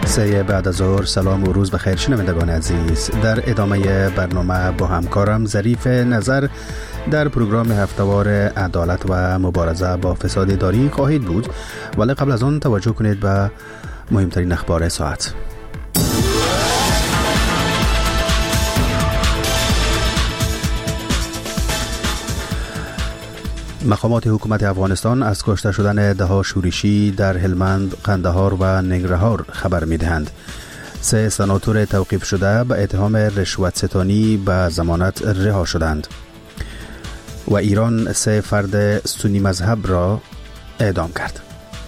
جلسه بعد از ظهر. سلام و روز بخیر شنوندگان عزیز. در ادامه برنامه با همکارم ظریف نظر در پروگرام هفته‌وار عدالت و مبارزه با فساد اداری خواهید بود، ولی قبل از آن توجه کنید به مهمترین اخبار ساعت. مقامات حکومت افغانستان از کشته شدن ده‌ها شورشی در هلمند، قندهار و ننگرهار خبر می‌دهند. 3 سناتور توقیف شده به اتهام رشوت ستانی به ضمانت رها شدند و ایران 3 فرد سنی مذهب را اعدام کرد.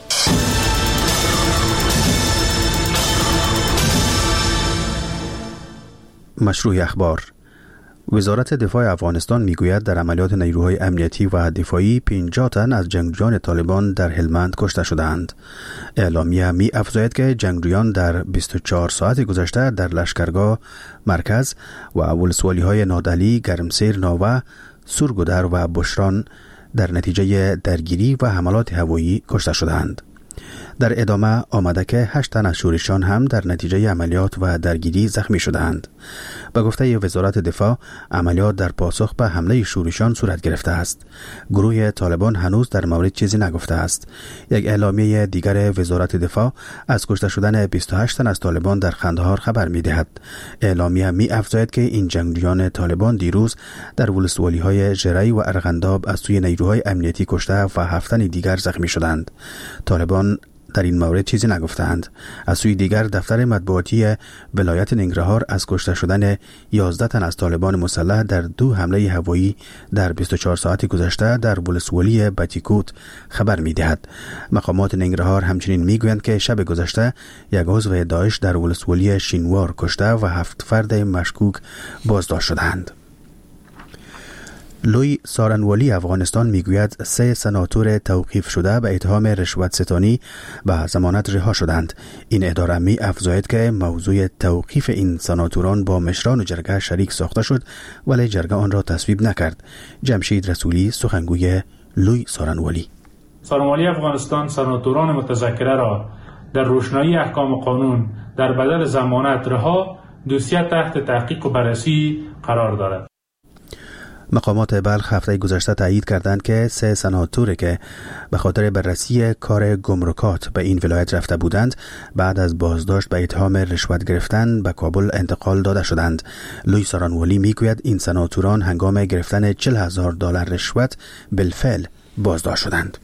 مشروع اخبار. وزارت دفاع افغانستان میگوید در عملیات نیروهای امنیتی و دفاعی 50 تن از جنگجویان طالبان در هلمند کشته شدند. اعلامیه می افزاید که جنگجویان در 24 ساعت گذشته در لشکرگاه مرکز و ولسوالی‌های نادعلی، گرمسیر، ناوه، سورگودر و بشران در نتیجه درگیری و حملات هوایی کشته شدند. در ادامه آمده که 8 تن از شورشیان هم در نتیجه عملیات و درگیری زخمی شدند. به گفته وزارت دفاع، عملیات در پاسخ به حمله شورشیان صورت گرفته است. گروه طالبان هنوز در مورد چیزی نگفته است. یک اعلامیه دیگر وزارت دفاع از کشته شدن 28 تن از طالبان در قندهار خبر می‌دهد. اعلامیه می‌افزاید که این جنگجویان طالبان دیروز در ولسوالی‌های ژری و ارغنداب از سوی نیروهای امنیتی کشته و 7 تن دیگر زخمی شدند. طالبان در این مورد چیزی نگفتند. از سوی دیگر دفتر مطبوعاتی ولایت ننگرهار از کشته شدن 11 تن از طالبان مسلح در 2 حمله هوایی در 24 ساعت گذشته در ولسوالی بتیکوت خبر می‌دهد. مقامات ننگرهار همچنین می‌گویند که شب گذشته یک عضو داعش در ولسوالی شینوار کشته و 7 فرد مشکوک بازداشت شدند. لوی سارنوالی افغانستان میگوید 3 سناتور توقیف شده به اتهام رشوت ستانی به ضمانت رها شدند. این اداره می افزاید که موضوع توقیف این سناتوران با مشران جرگه شریک ساخته شد، ولی جرگه آن را تصویب نکرد. جمشید رسولی، سخنگوی لوی سارنوالی: سارنوالی افغانستان سناتوران متذکره را در روشنایی احکام قانون در بدل ضمانت رها دوسیه تحت تحقیق و بررسی قرار دارد. مقامات بلخ هفته گذشته تایید کردند که 3 سناتوری که به خاطر بررسی کار گمرکات به این ولایت رفته بودند بعد از بازداشت به اتهام رشوت گرفتن به کابل انتقال داده شدند. لوی سارنوالی میگوید این سناتوران هنگام گرفتن $40,000 رشوت بالفعل بازداشت شدند.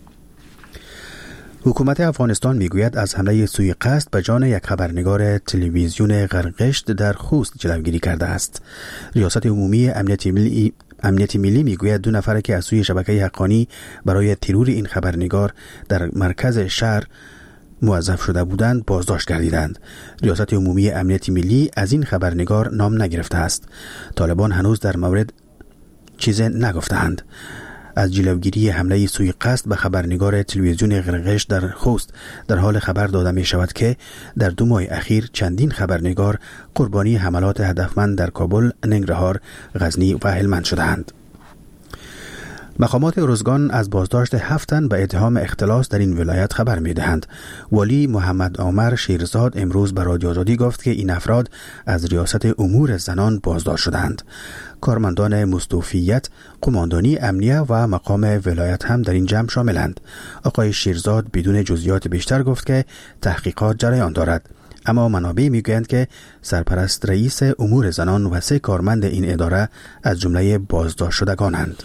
حکومت افغانستان میگوید از حمله سوءقصد به جان یک خبرنگار تلویزیون غرغشت در خوست جلوگیری کرده است. ریاست عمومی امنیت ملی میگوید 2 نفر که از سوی شبکه حقانی برای ترور این خبرنگار در مرکز شهر موظف شده بودند بازداشت گردیدند. ریاست عمومی امنیت ملی از این خبرنگار نام نگرفته است. طالبان هنوز در مورد چیزی نگفتند. از جلوگیری حمله سوءقصد به خبرنگار تلویزیون غرغشت در خوست در حال خبر داده می شود که در 2 ماه اخیر چندین خبرنگار قربانی حملات هدفمند در کابل، ننگرهار، غزنی و هلمند شدند. مقامات ارزگان از بازداشت 7 تن به اتهام اختلاس در این ولایت خبر می دهند. ولی محمد عامر شیرزاد امروز به رادیو آزادی گفت که این افراد از ریاست امور زنان بازداشت شدند. کارمندان مستوفیت، قماندانی امنیه و مقام ولایت هم در این جمع شاملند. آقای شیرزاد بدون جزئیات بیشتر گفت که تحقیقات جریان دارد، اما منابع میگویند که سرپرست رئیس امور زنان و 3 کارمند این اداره از جمله بازداشت شدگانند.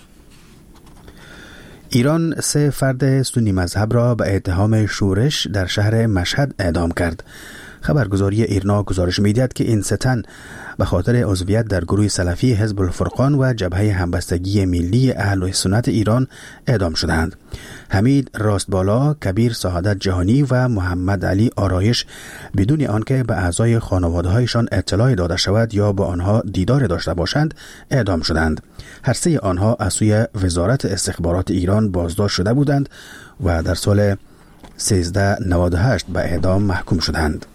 ایران 3 فرد سنی مذهب را به اتهام شورش در شهر مشهد اعدام کرد. خبرگزاری ایرنا گزارش می‌دهد که این 3 تن به خاطر عضویت در گروه سلفی حزب الفرقان و جبهه همبستگی ملی اهل سنت ایران اعدام شدند. حمید راستبالا، کبیر سعادت جهانی و محمد علی آرایش بدون آنکه به اعضای خانواده‌هایشان اطلاع داده شود یا با آنها دیدار داشته باشند اعدام شدند. هر 3 آنها از سوی وزارت استخبارات ایران بازداشت شده بودند و در سال 1398 به اعدام محکوم شدند.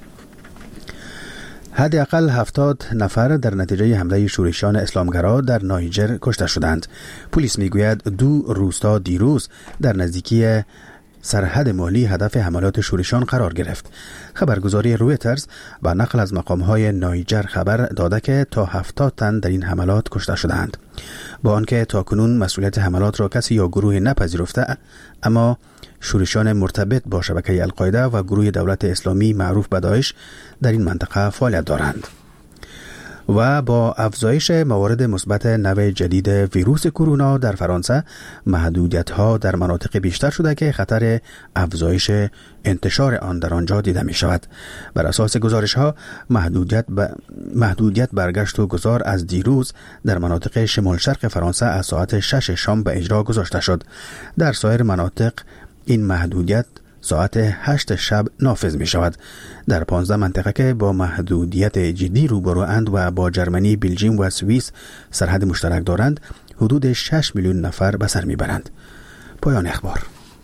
حداقل 70 نفر در نتیجه حمله شورشیان اسلامگرا در نایجر کشته شدند. پلیس میگوید 2 روستا دیروز در نزدیکی سرحد مالی هدف حملات شورشیان قرار گرفت. خبرگزاری رویترز با نقل از مقام‌های نایجر خبر داده که تا 70 تن در این حملات کشته شدند. با آنکه تاکنون مسئولیت حملات را کسی یا گروه نپذیرفته، اما شورشیان مرتبط با شبکه القاعده و گروه دولت اسلامی معروف به داعش در این منطقه فعالیت دارند. و با افزایش موارد مثبت نوع جدید ویروس کرونا در فرانسه، محدودیت‌ها در مناطق بیشتر شده که خطر افزایش انتشار آن در آنجا دیده می شود. بر اساس گزارش‌ها محدودیت برگشت و گذار از دیروز در مناطق شمال شرق فرانسه از ساعت 6 شام به اجرا گذاشته شد. در سایر مناطق این محدودیت ساعت 8 شب نافذ می شود. در 15 منطقه که با محدودیت جدی روبروند و با جرمنی، بلژیم و سوئیس سرحد مشترک دارند، حدود 6 میلیون نفر به سر می برند. پایان اخبار.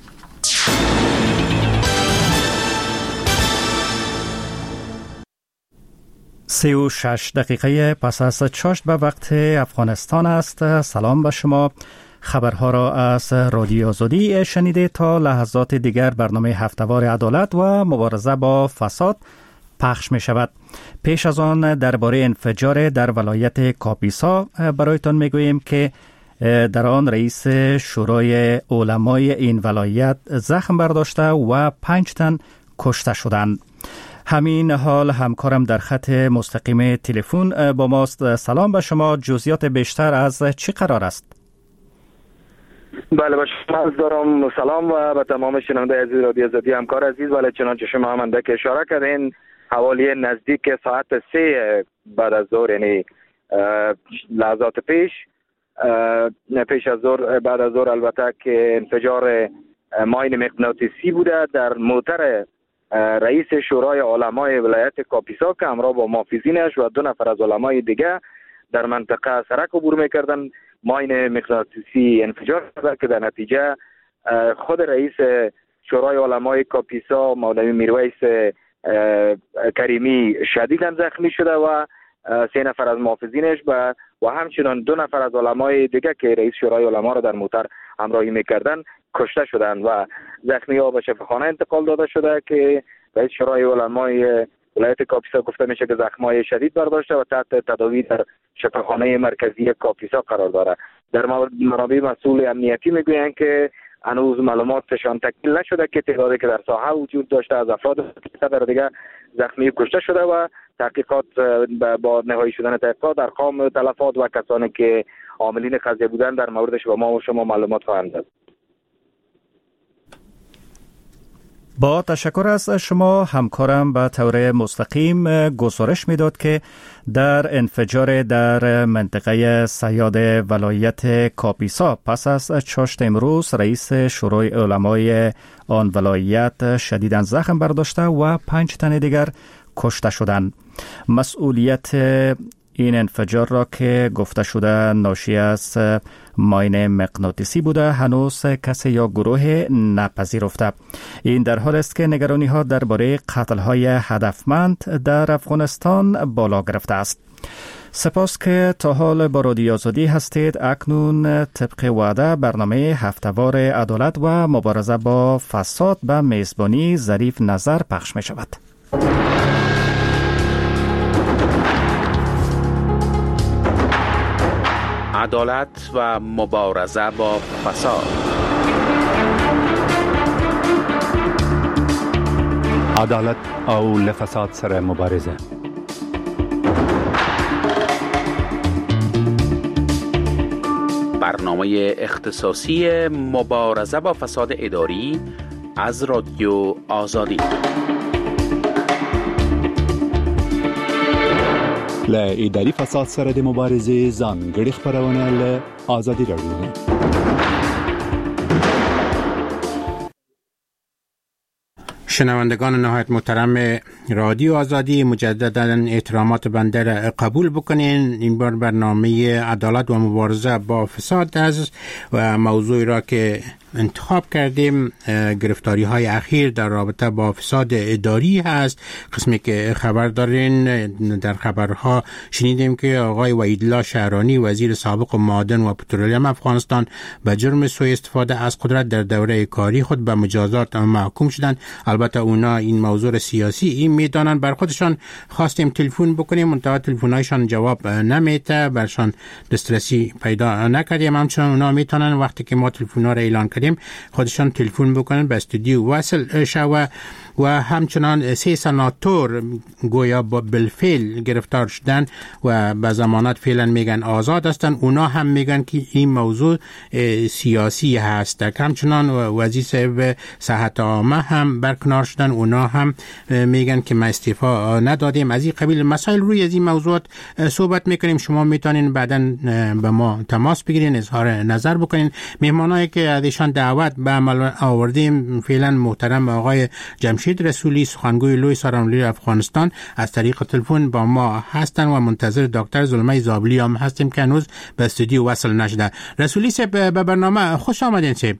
سی و 6 دقیقه پس از چاشت به وقت افغانستان است. سلام به شما. خبرها را از رادیو آزادی شنیده. تا لحظات دیگر برنامه هفته‌وار عدالت و مبارزه با فساد پخش می شود. پیش از آن درباره انفجار در ولایت کاپیسا برایتان می گوییم که در آن رئیس شورای علمای این ولایت زخم برداشته و 5 تن کشته شدند. همین حال همکارم در خط مستقیم تلفن با ماست. سلام به شما. جزئیات بیشتر از چی قرار است؟ بله، به شما عرض دارم سلام و به تمام شنونده عزیز رادیو آزادی. همکار عزیز، بله چنانچه شما هم اندک اشاره کردین، حوالی نزدیک ساعت 3 بعد از ظهر، یعنی لحظات پیش از ظهر، بعد از ظهر البته، که انفجار ماین مغناطیسی بوده در موتر رئیس شورای علمای ولایت کاپیسا که همراه با محافظینش و 2 نفر از علمای دیگه در منطقه سرک عبور میکردن. ماین مغناطیسی انفجار کرد که در نتیجه خود رئیس شورای علمای کاپیسا مولوی میرویس کریمی شدیداً زخمی شده و 3 نفر از محافظینش و همچنان 2 نفر از علمای دیگه که رئیس شورای علما را در موتر همراهی میکردن کشته شدند و زخمی ها به شفاخانه انتقال داده شده که رئیس شورای علمای ولایت کاپیسا گفته میشه که زخم‌های شدید برداشته و تحت تداوی در شفاخانه مرکزی کاپیسا قرار داره. در منابع مسئول امنیتی میگویند که هنوز معلوماتشان تکمیل نشده که تعدادی که در ساحه وجود داشته از افراد در دیگه زخمی کشته شده و تحقیقات با نهایی شدن تحقیقات ارقام تلفات و کسانی که عاملین قضیه بودن در موردش به ما و شما معلومات خواهند داد. با تشکر از شما. همکارم به طور مستقیم گزارش میداد که در انفجار در منطقه سیاد ولایت کاپیسا پس از چاشت امروز رئیس شورای علمای آن ولایت شدیداً زخم برداشته و 5 تن دیگر کشته شدند. مسئولیت این انفجار را که گفته شده ناشی از ماین مغناطیسی بوده هنوز کسی یا گروه نپذیرفته. این در حال است که نگرانی ها درباره قتل های هدفمند در افغانستان بالا گرفته است. سپاس که تا حال با رادیو آزادی هستید. اکنون طبق وعده برنامه هفته‌وار عدالت و مبارزه با فساد به میزبانی ظریف نظر پخش می شود. عدالت و مبارزه با فساد. عدالت او لفساد سره مبارزه. برنامه اختصاصی مبارزه با فساد اداری از رادیو آزادی. له اداري فساد سره د مبارزې ځانګړي خبرونه له آزادي رادیو. شنوندگان نهایت محترم رادیو آزادی، مجددا احترامات بنده را قبول بکنین. این بار برنامه عدالت و مبارزه با فساد است و موضوعی را که انتخاب کردیم گرفتاری های اخیر در رابطه با فساد اداری هست. قسمی که خبر دارین، در خبرها شنیدیم که آقای وحیدالله شهرانی وزیر سابق معادن و پترولیم افغانستان به جرم سوء استفاده از قدرت در دوره کاری خود به مجازات محکوم شدند. البته اونا این موضوع سیاسی این میدانن. بر خودشان خواستیم تلفن بکنیم، منتها تلفن‌هایشان جواب نمیده، برشان دسترسی پیدا نکردیم. همچنان اونا میتونن وقتی که ما تلفن‌ها را اعلان کردیم خودشان تلفن بکنن به استودیو وصل شوه. و همچنان 3 سناتور گویا با بالفعل گرفتار شدن و به ضمانت فعلا میگن آزاد هستن. اونا هم میگن که این موضوع سیاسی هست. همچنان وزیر صاحب صحت عامه هم برکنار شدن. اونا هم میگن که ما استعفا ندادیم. از این قبیل مسائل روی از این موضوعات صحبت میکنیم. شما میتونین بعداً به ما تماس بگیرین، اظهار نظر بکنین. مهمانایی که ازشان دعوت به عمل آوردیم فعلا محترم آقای جمشید رسولی، سخنگوی لوی سارانولی افغانستان، از طریق تلفن با ما هستن و منتظر دکتر زلمه زابلی هم هستیم که هنوز به استودیو وصل نشده. رسولی صاحب به برنامه خوش آمدین. صاحب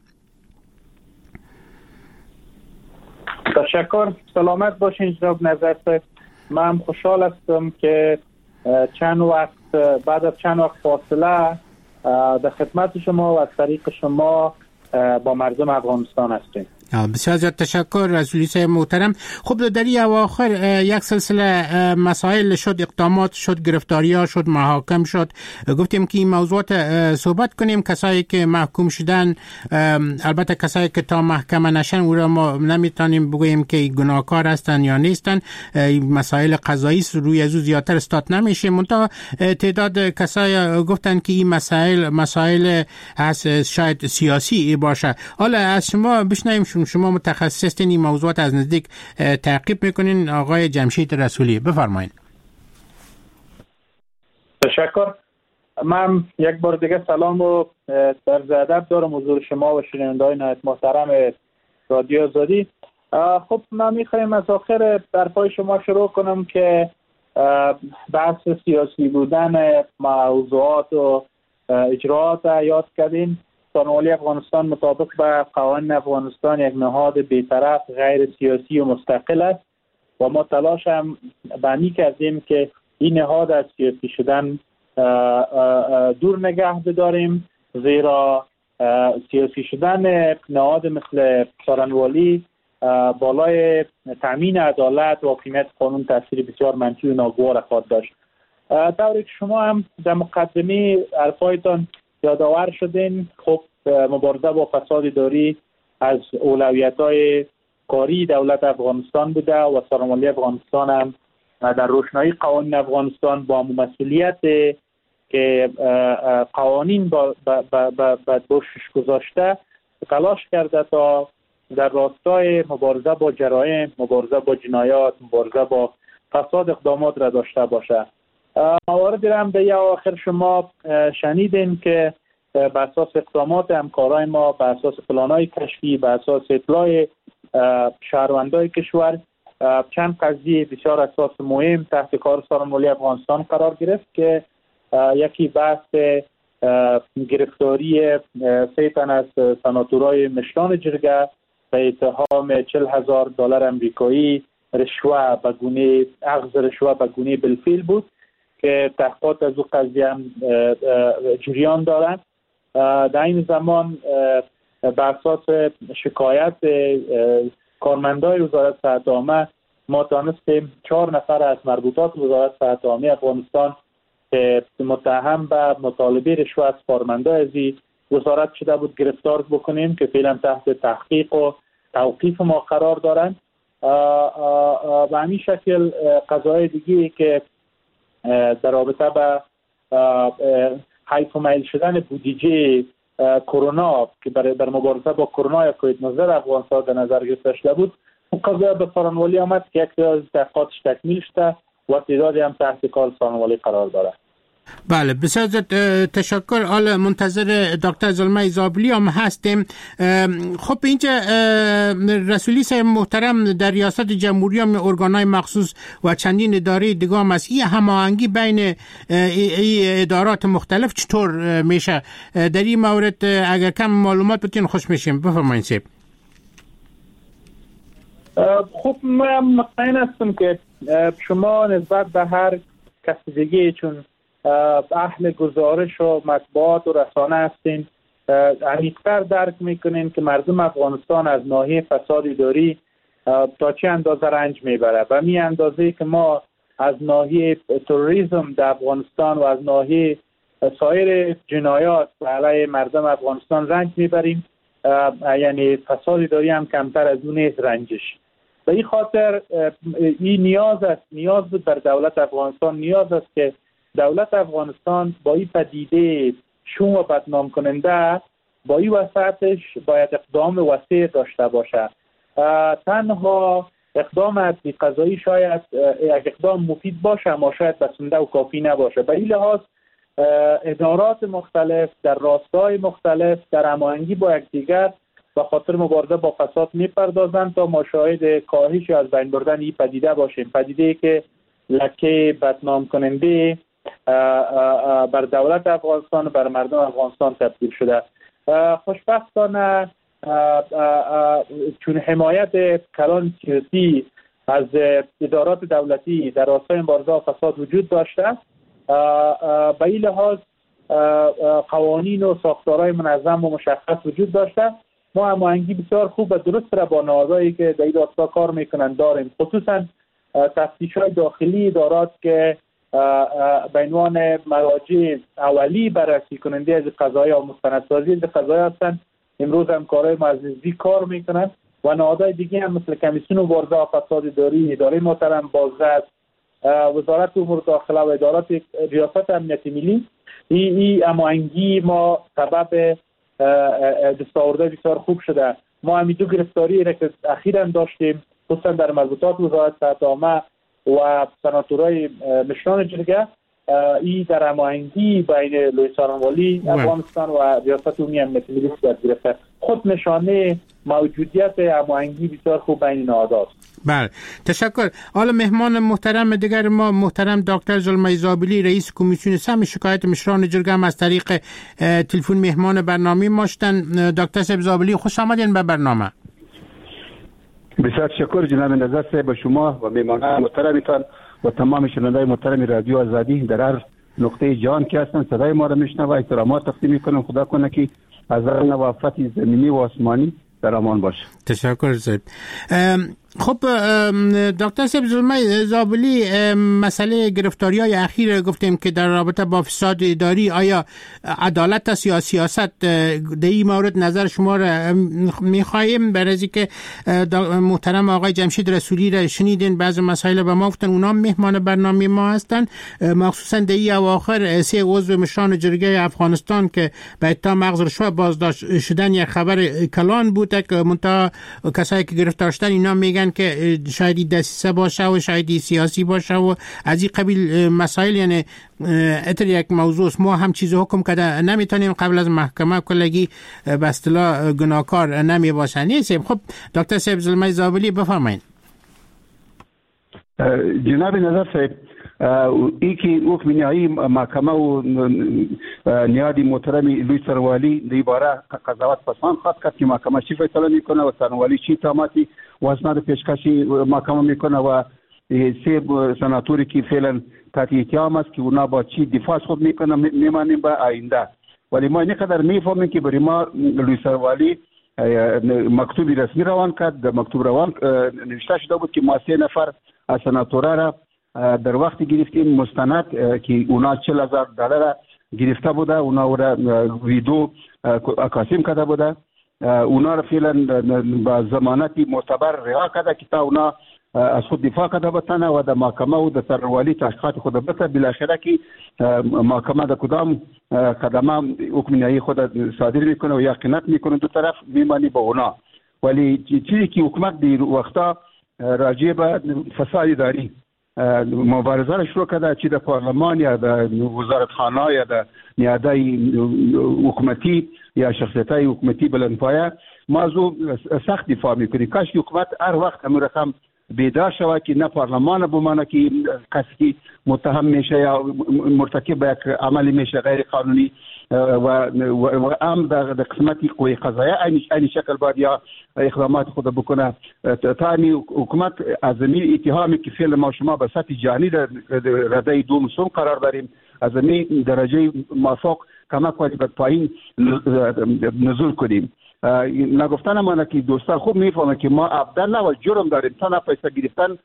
تشکر، سلامت باشین جناب نظر صاحب. من خوشحال هستم که بعد از چند وقت فاصله در خدمت شما و از طریق شما با مردم افغانستان هستیم. بسیار زیاد تشکر رسولی صاحب محترم. خب در این اواخر یک سلسله مسائل شد، اقدامات شد، گرفتاری ها شد، محاکم شد. گفتیم که این موضوعات صحبت کنیم. کسایی که محکوم شدن، البته کسایی که تا محکمه نشن او را ما نمیتونیم بگوییم که گناهکار هستن یا نیستن. مسائل قضایی روی ازو زیادتر استاد نمیشه. منتها تعداد کسایی گفتن که این مسائل هست شاید سیاسی باشه. حالا از شما بشنویم، شما متخصص این موضوعات از نزدیک تعقیب میکنین. آقای جمشید رسولی بفرمایید. تشکر. من یک بار دیگه سلام و عرض ادب دارم حضور شما و شنونده‌های نهایت محترم رادیو آزادی. خب من میخوایم از آخر حرفای شما شروع کنم که بحث سیاسی بودن موضوعات و اجراعات یاد کردین. سارانولی افغانستان مطابق به قوانین افغانستان یک نهاد بی‌طرف غیر سیاسی و مستقل است و ما تلاش هم بانی کردیم که این نهاد از سیاسی شدن دور نگه بداریم، زیرا سیاسی شدن نهاد مثل سارانولی بالای تامین عدالت و حاکمیت قانون تاثیر بسیار منفی و ناگوار خواهد داشت. طوری که شما هم در مقدمه حرفایتان یادآور شدین، خب مبارزه با فساد اداری از اولویت‌های کاری دولت افغانستان بوده و سارانولی افغانستان هم در روشنایی قوانین افغانستان با مسئولیت که قوانین با دوشش گذاشته تلاش کرده تا در راستای مبارزه با جرایم، مبارزه با جنایات، مبارزه با فساد اقدامات را داشته باشه. مواردی را هم به آخر شما شنیدین که به اساس اقدامات همکارای ما، به اساس پلان‌های کشفی، به اساس اطلاع شهروندای کشور چند قضیه بسیار اساس مهم تحت کار سارانولی افغانستان قرار گرفت که یکی بحث گرفتاری 3 تن از سناتورای مشران جرگه به اتهام $40,000 امریکایی رشوه به گونه اخذ رشوه به گونه بالفعل بود که تحقیقات از او قضیه هم جریان دارند. در این زمان بر اساس شکایت کارمندای وزارت صحت عامه ما تانستیم 4 نفر از مربوطات وزارت صحت عامه افغانستان که متهم به مطالبه رشوه از کارمندای از وزارت شده بود گرفتار بکنیم که فعلا تحت تحقیق و توقیف ما قرار دارند. و همین شکل قضایای دیگه که در رابطه با حیف و میل شدن بودجه کرونا که بر مبارزه با کرونا یا کووید 19 افغانستان در نظر گرفته شده بود، اون قضیه به سارانولی آمد که یک تعداد تحقیقاتش تکمیل شده و تعدادی هم تحت کار سارانولی قرار داره. بله بسیار تشکر. حالا منتظر دکتر زلمه زابلی هم هستیم. خب اینجا رسولی صاحب محترم در ریاست جمهوری هم ارگانهای مخصوص و چندین اداره دیگه هم است. این هماهنگی بین ادارات مختلف چطور میشه؟ در این مورد اگر کم معلومات بتین خوش میشیم. بفرمایید صاحب. خب من مطمئن هستم که شما نسبت به هر کس دیگه چون اهل گزارش و مطبوعات و رسانه هستین عمیق‌تر درک میکنین که مردم افغانستان از ناحیه فساد اداری تا چه اندازه رنج میبره و می اندازه که ما از ناحیه تروریسم در افغانستان و از ناحیه سایر جنایات علیه مردم افغانستان رنج میبریم، یعنی فساد اداری هم کمتر از اون نیست رنجش. به این خاطر این نیاز بود در دولت افغانستان، نیاز است که دولت افغانستان با این پدیده شوم و بدنام کننده با این وسعتش باید اقدام وسیع داشته باشه. تنها اقدام عدلی قضایی شاید اقدام مفید باشه اما شاید بسنده و کافی نباشه. به این لحاظ ادارات مختلف در راستای مختلف در هماهنگی با یکدیگر به خاطر مبارزه با فساد میپردازند تا ما شاهد کاهش از بین بردن این پدیده باشیم، پدیده‌ای که لکه بدنام کننده بر دولت افغانستان و بر مردم افغانستان تبدیل شده. خوشبختانه چون حمایت کلان سیاسی از ادارات دولتی در راستای مبارزه با فساد وجود داشته، به این لحاظ قوانین و ساختارهای منظم و مشخص وجود داشته. ما هماهنگی بسیار خوب و درست را با نهادهایی که در این راستا کار میکنن داریم، خصوصا تفتیش‌های داخلی ادارات که به عنوان مراجع اولی بررسی کننده از قضایا و مستندسازی از قضایا هستند. امروز هم کارهای مزیدی کار میکنن و نهادهای دیگه هم مثل کمیسیون مبارزه با فساد اداری، اداره محترم بازرس، وزارت امور داخله و ادارات ریاست امنیت ملی. این هماهنگی ما سبب دستاوردهای بسیار خوب شده. ما همین دو گرفتاری را که اخیراً داشتیم خصوصا در مربوطات وزارت صحت عامه و سناتورای مشران جرگه، این در هماهنگی بین لوی سارنوالی افغانستان و ریاست عمومی امنیت ملی صورت گرفته. خود نشانه موجودیت هماهنگی بسیار خوب بین نهادها. بله تشکر. حالا مهمان محترم دیگر ما محترم دکتر زلمه زابلی رئیس کمیسیون سهم شکایت مشران جرگه هم از طریق تلفن مهمان برنامه ما شدن. دکتر زابلی خوش آمدین به برنامه. بسیار تشکر جناب نظر صاحب، به شما و مهمانان محترمتان و تمام شنوندگان محترم رادیو آزادی در هر نقطه جهان که هستند صدای ما را میشنوند و احترامات تقدیم میکنم. خدا کنه که از هر نوع آفت زمینی و آسمانی در امان باشه. تشکر صاحب. خب دکتر صاحب زلمه زابلی، مسئله گرفتاری‌های اخیر گفتیم که در رابطه با فساد اداری، آیا عدالت است یا سیاست؟ در این مورد نظر شما را می‌خواهیم. برای که محترم آقای جمشید رسولی را شنیدین بعضی مسائل به ما گفتن، اونا مهمان برنامه ما هستن، مخصوصا در این اواخر 3 عضو مشران جرگه افغانستان که به اتهام اخذ رشوه بازداشت شدن یک خبر کلان بوده که منتها کسایی که گرفتار شدن اینا میگن که شاید دسیسه باشه و شاید سیاسی باشه و از این قبیل مسائل. یعنی اتر یک موضوع ما هم چیز حکم کرده نمیتونیم قبل از محکمه کلگی به اصطلاح گناهکار نمی باشه. نیست. خب دکتر صاحب زلمه زابلی بفرمایید. جناب نظر صاحب، ای که حکم نهایی محکمه و نیادی محترم لوی سارنوالی در باره قضاوت پسند خواهد کرد که محکمه چی فیصله میکنه و سارنوالی چی اتهاماتی و اسناد پیشکشی محکمه میکنه و 3 سناتوری که فعلا تحت اتهام است که اونا با چی دفاع خود میکنه میمانیم به آینده. ولی ما اینقدر میفهمیم که برای ما لوی سارنوالی مکتوبی رسمی روان کرد. در مکتوب روان نوشته شده بود که ما 3 نفر از سناتورا را در وقت گرفتیم مستند که اونا $40,000 گرفته بوده، اونا را ویدیو اکاسیم کرده بوده، اونا را فعلا با ضمانت معتبر رها کرده که تا اونا از خود دفاع کرده بتنه و در محکمه و در سارنوالی تحقیقات خود بته. بالاخره که محکمه در کدام قدمه حکم نهایی خود صادر میکنه و یقینت میکنه دو طرف میمانی با اونا. ولی چیزی که حکومت در وقتا راجع به فساد اداری مبارزه را شروع کرده، چی در پارلمان یا در وزارتخانه یا در نیادهای حکومتی یا شخصیت‌های حکومتی بلندپایه. ما از او سخت دفاع میکنیم. کاش که حکومت هر وقت همون رقم بیدار شود که نه پارلمان بمانه که کسی که متهم میشه یا مرتکب به یک عملی میشه غیر قانونی و هم در قسمتی قوی قضاییه این شکل باید یا اقدامات خود بکنه. تانی حکومت از این اتهامی که فعل ما شما به سطح جهانی در رده دوم قرار داریم، از این درجه موافق کمک کنیم به پایین نزول کنیم. نگفتن ما که دوستان خوب میفهمه که ما ابدا و جرم داریم، تا پیسه گرفتن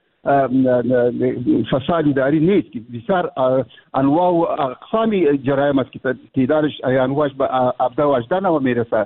فساد اداری نیست که بسیار انواع و اقسام جرایم است که تعدادش انواعش به ابدا و اجدا و میرسه.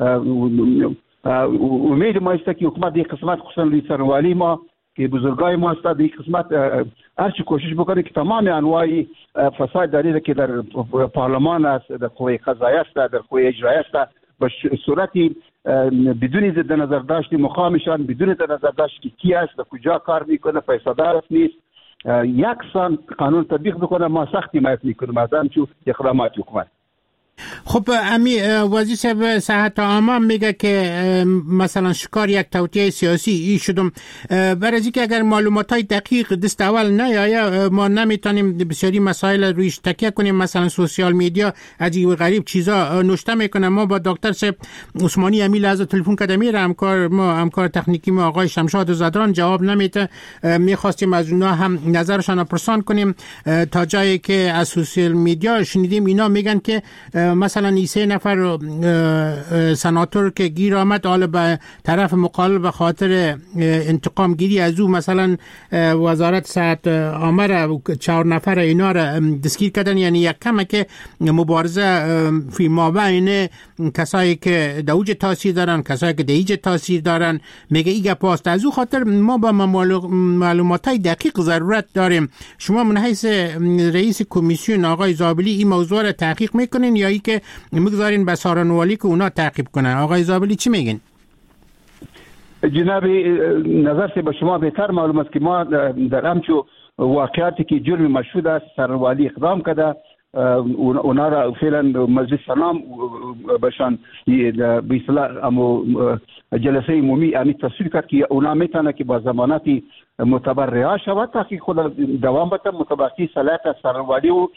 امید ما است که حکومت یک قسمت خصوصا لیگ سروالی ما که بزرگای ما است در یک قسمت هرچی کوشش بکنه که تمام انواع فساد اداری که در پارلمان است، در قوه قضاییه است، در قوه اجراییه است، به صورتی بدون ضد نظر داشتی مقامشان، بدون ضد نظر داشت که کی است، کجا کار میکنه، پیسه‌دار است نیست، یکسان قانون تطبیق بکنه. ما سخت حمایت میکنیم از همچون اقدامات حکومت. خب امی وزیر صاحب صحت عامه میگه که مثلا شکار یک توطئه سیاسی ای شدم، برای اینکه اگر معلومات های دقیق دست اول نیاید ما نمیتونیم بسیاری مسائل رویش تکیه کنیم. مثلا سوشیال میدیا عجیب و غریب چیزا نوشته میکنه. ما با دکتر صاحب عثمانی امی لحظه تلفن کرده میره، همکار تکنیکی ما آقای شمشاد زدران جواب نمیده، میخواستیم از اونا هم نظرشان پرسان کنیم. تا جایی که از سوشیال میدیا شنیدیم اینا میگن که مثلا این 3 نفر سناتور که گیر آمد حالا به طرف مقابل به خاطر انتقام گیری از او مثلا وزارت صحت عامه را 4 نفر اینا را دستگیر کردن. یعنی یک کمه که مبارزه فی مابین کسایی که در اوج تاثیر دارن، کسایی که در ایج تاثیر دارن، میگه این گپ است. از او خاطر ما با معلومات های دقیق ضرورت داریم. شما من حیث رئیس کمیسیون آقای زابلی این موضوع را تحقیق میکنین یا ای که میگذارین به سارنوالی که اونا تعقیب کنن؟ آقای زابلی چی میگین؟ جناب نظر سے به شما بهتر معلوم است که ما در همچو واقعاتی که جرم مشهود است سارنوالی اقدام کرده، اونا را فعلا مجلس سلام بشان به اصطلاح جلسه عمومی امی تصویب کرد که اونا میتونه که با ضمانتی معتبر رها شود تحقیق خود دوام بده مطابقی صلاحیت سارنوالی و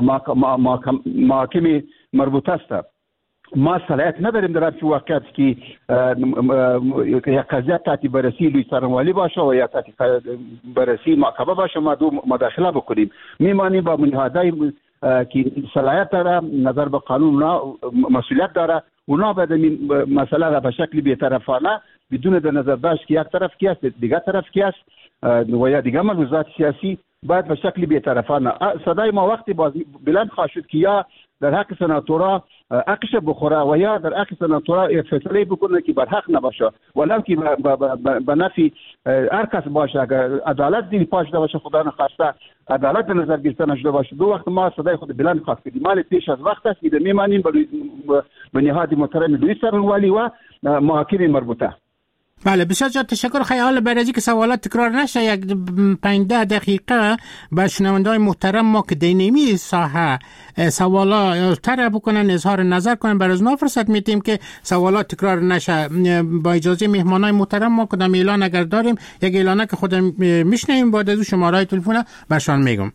محاکم مربوطه است. ما صلاحیت نداریم در همچین واقعیت که یک قضیه تحت بررسی لیگ سارنوالی باشه و یا تحت بررسی محکمه باشه ما دو مداخله بکنیم. میمانیم با نهادهای که صلاحیت داره، نظر به قانون مسئولیت داره، اونا باید مسئله را به شکل بی‌طرفانه بدون در نظر داشت که یک طرف کی است دیگر طرف کی است و یا دیگر ملزومات سیاسی باید به شکل بی‌طرفانه. صدای ما وقتی بلند خواهد شد که یا در حق سناتورا حقش بخوره و یا در حق سناتورا فیصله بکنه که بر حق نباشه، ولو که به نفع هر کس باشه. اگر عدالت زیر پا شده باشه خدا نخواسته عدالت به نظر گرفته نشده باشه، دو وقت ما صدای خود بلند خواهد کردیم. مال پیش از وقت است که میمانیم به نهاد محترم لیگ سارنوالی و محاکم مربوطه. بله بسیار زیاد تشکر. خیال برای که سوالات تکرار نشه یک 5-10 دقیقه به شنونده‌های محترم ما که دینمی ساحه سوالا طرح بکنن، اظهار نظر کنن، برای از فرصت میدیم که سوالات تکرار نشه. با اجازه مهمانای محترم ما کدام اعلان اگر داریم یک اعلانه که خودم میشنویم بعد از شماره تلفن برشان میگم.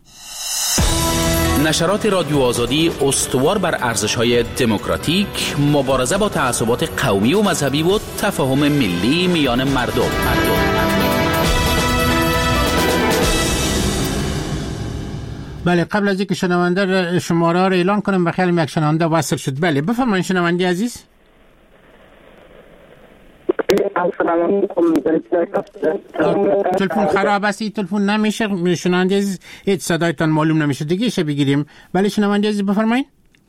نشرات رادیو آزادی استوار بر ارزش‌های دموکراتیک، مبارزه با تعصبات قومی و مذهبی و تفاهم ملی میان مردم. بله قبل از اینکه شنونده شماره را اعلان کنم بخیال یک شنونده وصل شد. بله بفرمایید شنونده عزیز. تلفن خراب است، تلفن نمیشه شنونده عزیز، هیچ صدایتان معلوم نمیشه دیگه شه بگیریم. بله شنونده عزیز بفرمایید.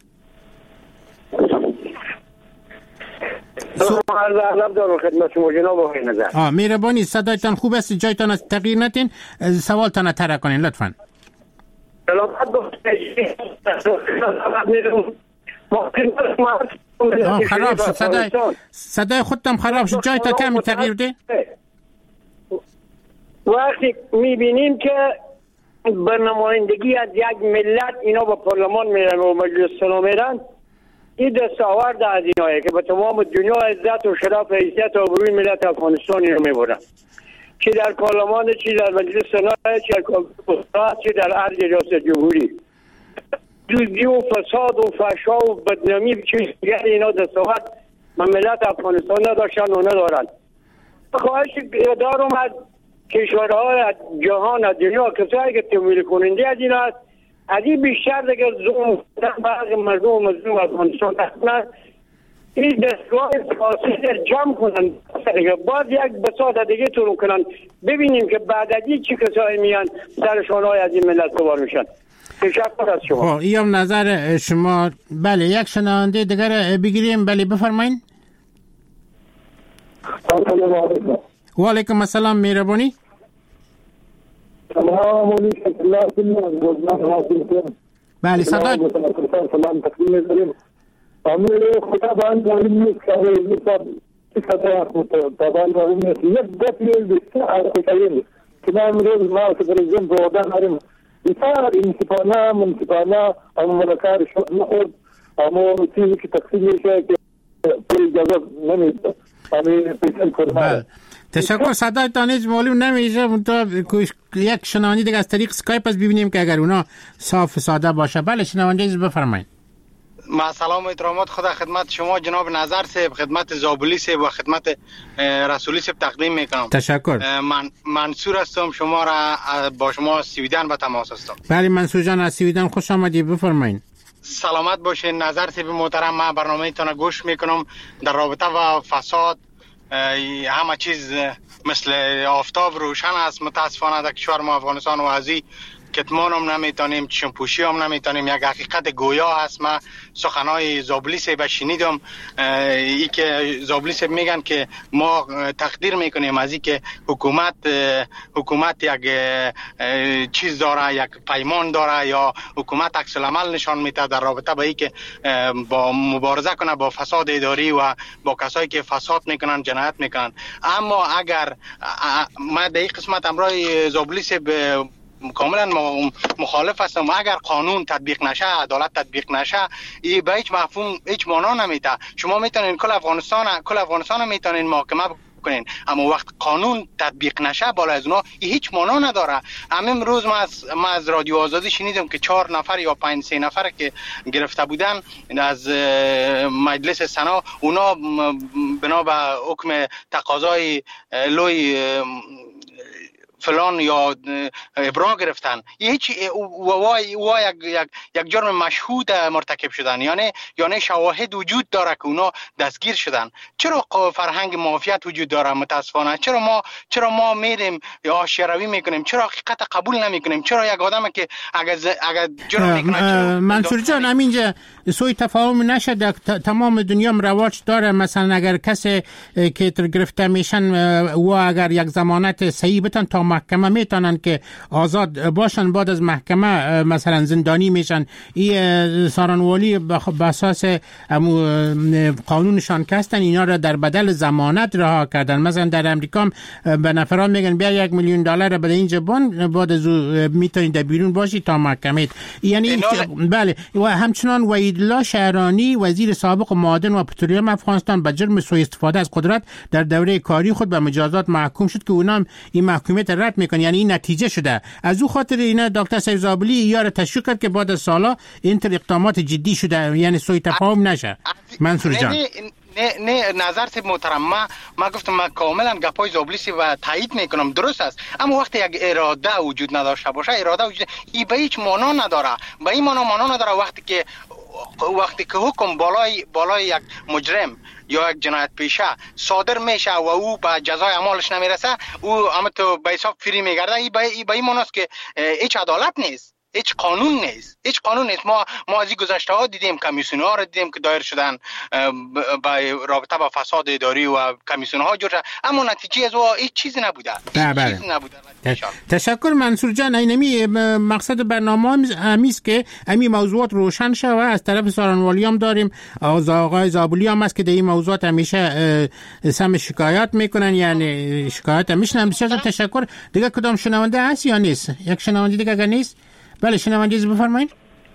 سلام دارم خدمت شما جناب آقای نظر. مهربانی صدایتان خوب است، جایتان از تغییر ندین، سوالتان طرح کنین لطفاً. خراب شد صدای خودتم خراب شد، جای تا کمی تغییر ده. وقتی میبینیم که به نمایندگی از یک ملت اینا به پارلمان میرن و مجلس سنا میرن، این دستاورد از اینایه که به تمام دنیا عزت و شرف و حیثیت و آبروی ملت افغانستان اینو میبرن، چی در پارلمان، چی در مجلس سنا، چی در کانگره، چی در عرض ریاست جمهوری. دوزی و فساد و فحشا و بدنامی چیزی اینا دستاورد ملت افغانستان نداشتن و ندارن. خواهش دارم از کشورهای جهان، از دنیا، کسایی که تمویل کننده از این است، از این بیشتر دیگه ظلم کردن بعضی مردم و مظلوم افغانستان هستند، این دستگاه سیاسی جمع کنن، باز یک بساط دیگه طور کنن، ببینیم که بعد از این چی کسایی میان سرشان های از این ملت سوار میشن. تشکر از شما. این هم نظر شما. بله، یک شنونده دیگر بگیریم. بله بفرمایید. و علیکم السلام، مهربانی. بله صدا. سلام تقدیم می‌کنیم. امیر خدا باندې نیست که طبعا یک دفعه بسیار کنیم که ما امروز ما که پرزیدنت بودن هریم بسیار منصفانه ملکار شد نخود اما چیزی که تقسیم میشه که پر اجازه نمیده. بله تشکر. صدای تانیز معلوم نمیشه، یک شنونده دیگه از طریق اسکایپ از ببینیم که اگر اونا صاف ساده باشه. بله شنونده بفرمایید. ما سلام و احترامات خدا خدمت شما جناب نظر صاحب، خدمت زابلی صاحب و خدمت رسولی صاحب تقدیم میکنم. تشکر. من منصور هستم، شما را با شما سویدن به تماس هستم. بله منصور جان از سویدن خوش آمدید، بفرمایید. سلامت باشین. نظر صاحب محترم، من برنامه تان گوش میکنم در رابطه و فساد. همه چیز مثل آفتاب روشن است متاسفانه در کشور ما افغانستان و ازی کتمان هم نمیتونیم، چشمپوشی هم نمیتونیم. یک حقیقت گویا هست. من سخنهای زابلی صاحب شنیدم، ای که زابلی صاحب میگن که ما تقدیر میکنیم از ای که حکومت یک چیز داره، یک پیمان داره، یا حکومت عکس العمل نشان میده در رابطه با ای که با مبارزه کنه با فساد اداری و با کسایی که فساد میکنن، جنایت میکنن. اما اگر ما در این قسمت امرای زابلی صاحب کاملا مخالف هستم، اگر قانون تطبیق نشه، عدالت تطبیق نشه، این به هیچ مفهوم هیچ معنا نمیده. شما میتونین کل افغانستان میتونین محاکمه کنین، اما وقت قانون تطبیق نشه بالا از اونا هیچ معنا نداره. همین روز ما از رادیو آزادی شنیدم که 4 نفر یا 5 نفر که گرفته بودن از مجلس سنا، اونا بنا به حکم تقاضای لوی فلان یا ابرا گرفتن. هیچ یک جرم مشهود مرتکب شدن، یعنی شواهد وجود داره که اونا دستگیر شدن. چرا فرهنگ معافیت وجود داره متاسفانه؟ چرا ما میریم یا شروی میکنیم؟ چرا حقیقت قبول نمیکنیم؟ چرا یک آدم که اگر جرم میکنه منصور جان همینجا سوی تفاهم نشه؟ در تمام دنیا رواج داره. مثلا اگر کسی که گرفته میشن و اگر یک ضمانت صحیح بتن تا محکمه میتونن که آزاد باشن، بعد از محکمه مثلا زندانی میشن. این سارنوالی به اساس قانونشان که هستن اینا را در بدل ضمانت رها کردن. مثلا در امریکا به نفران میگن بیا $1 میلیون بده اینجا بعد از میتونید در بیرون باشی تا محکمه. یعنی بله. و همچنان وحیدالله شهرانی وزیر سابق معادن و پترولیوم افغانستان به جرم سوء استفاده از قدرت در دوره کاری خود به مجازات محکوم شد که اونم این محکومیت رد میکنه. یعنی این نتیجه شده. از او خاطر اینا دکتر سیف زابلی یار تشویق کرد که بعد از سالا این اقدامات جدی شده، یعنی سوء تفاهم نشه. منصور جان نه نظر صاحب محترم، ما گفتم ما کاملا گپای زابلیسی و تایید میکنم، درست است. اما وقتی یک اراده وجود نداشته باشه، اراده وجود این به هیچ معنا نداره. به این معنا نداره وقتی که حکم بالای یک مجرم یا یک جنایت پیشه صادر میشه و او به جزای اعمالش نمیرسه، او اما تو به حساب فری میگرده. این به این معناست که هیچ عدالت نیست. هیچ قانون نیست، هیچ قانون نیست. ما از این گذشته ها دیدیم، کمیسیون ها رو دیدیم که دایر شدن به رابطه با فساد اداری و کمیسیون ها جور، اما نتیجه از او هیچ چیزی نبوده. چیزی نبوده. تشکر منصور جان. اینمی مقصد برنامه همیست که امی موضوعات روشن شوه. از طرف سارنوالی هم داریم آقای زابلی هم است که در این موضوعات همیشه سم شکایت میکنن، یعنی شکایت میشنن. بسیار تشکر. دیگه کدام شنونده هست یا نیست؟ یک شنونده دیگه اگر نیست؟ بله شنونده از بفرمایید.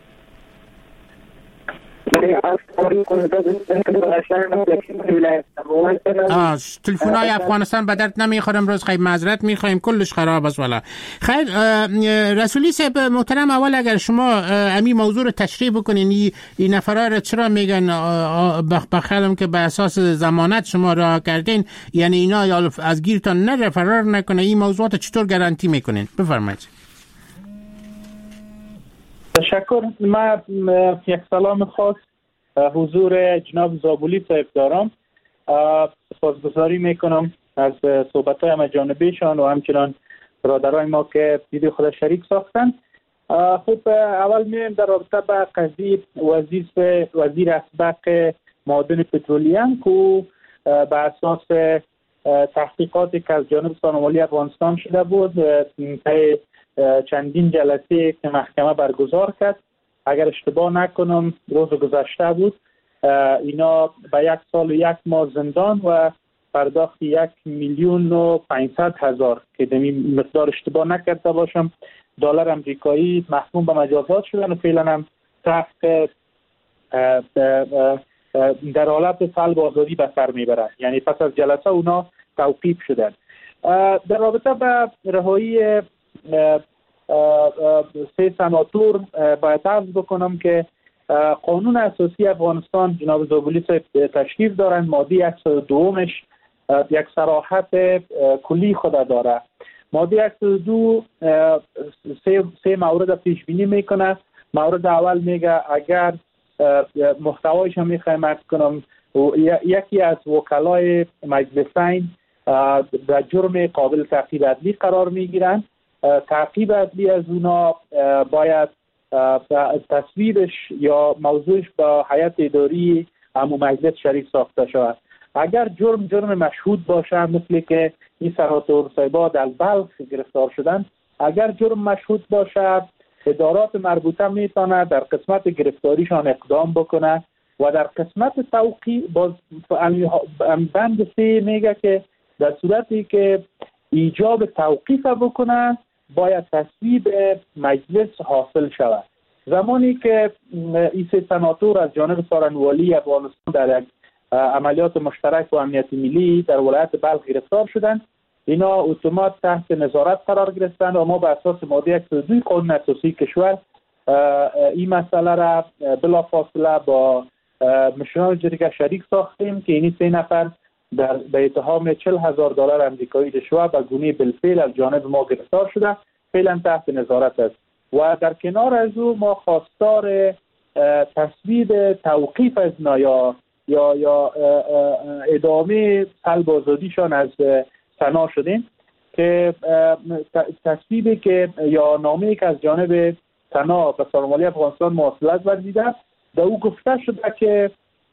تلفن‌های افغانستان به درد نمیخوره امروز. خیلی معذرت میخوایم، کلش خراب است. والا خیر رسولی صاحب محترم، اول اگر شما امی موضوع رو تشریح بکنین، این نفرها را چرا میگن بخیالم که به اساس ضمانت شما را کردین، یعنی اینا یا از گیرتان نره فرار نکنه، این موضوعات چطور گارانتی میکنین؟ بفرمایید. تشکر. من یک سلام خاص حضور جناب زابلی صاحب دارم. سپاسگزاری میکنم از صحبت‌های همه‌جانبه‌شان و همچنان برادرای ما که ویدیو خود شریک ساختن. خب اول میایم در رابطه با قضیه وزیر اسبق معادن پترولیم که به اساس تحقیقاتی که از جانب سارنوالی افغانستان شده بود، چندین جلسه که محکمه برگزار کرد، اگر اشتباه نکنم روز گذشته بود، اینا به 1 سال و 1 ماه زندان و پرداخت 1,500,000 که دمی مقدار اشتباه نکرده باشم دلار امریکایی محکوم به مجازات شدن و فعلا هم تحت در حالت سلب آزادی به سر میبرند، یعنی پس از جلسه اونا توقیف شدن. در رابطه با رهایی 3 سناتور باید عرض بکنم که قانون اساسی افغانستان جناب زابلی صاحب تشریف دارند، ماده 102 یک صراحت کلی خود داره. ماده 102 سه مورد پیش بینی میکنه. مورد اول میگه اگر محتوایش هم میخوایم عرض کنم، یکی از وکلای مجلسین در جرم قابل تعقیب عدلی قرار میگیرند، تعقیب عدلی از اونا باید تصویبش یا موضوعش با هیئت اداری عموم مجلس شریک ساخته شود. اگر جرم مشهود باشه، مثل که این سناتور صاحبا در بلخ گرفتار شدن، اگر جرم مشهود باشه ادارات مربوطه میتونه در قسمت گرفتاریشان اقدام بکنه و در قسمت توقیع باز بند 3 میگه که در صورتی که ایجاب توقیف بکنه باید تصویب مجلس حاصل شود. زمانی که این 3 سناتور از جانب سارنوالی افغانستان در عملیات مشترک و امنیت ملی در ولایت بلخ گرفتار شدند، اینا اتومات تحت نظارت قرار گرفتند و ما به اساس ماده 102 قانون اساسی کشور این مسئله را بلافاصله با مشران جرگه شریک ساختیم که این 3 نفر به اتهام $40,000 امریکایی رشوه به گونه بالفعل از جانب ما گرفتار شده، فعلا تحت نظارت است. و در کنار از او ما خواستار تصویب توقیف از اینا یا ادامه سلب آزادیشان از سنا شدیم که تصویبی که یا نامه‌ای که از جانب سنا به سارنوالی افغانستان مواصلت ورزیده، در او گفته شده که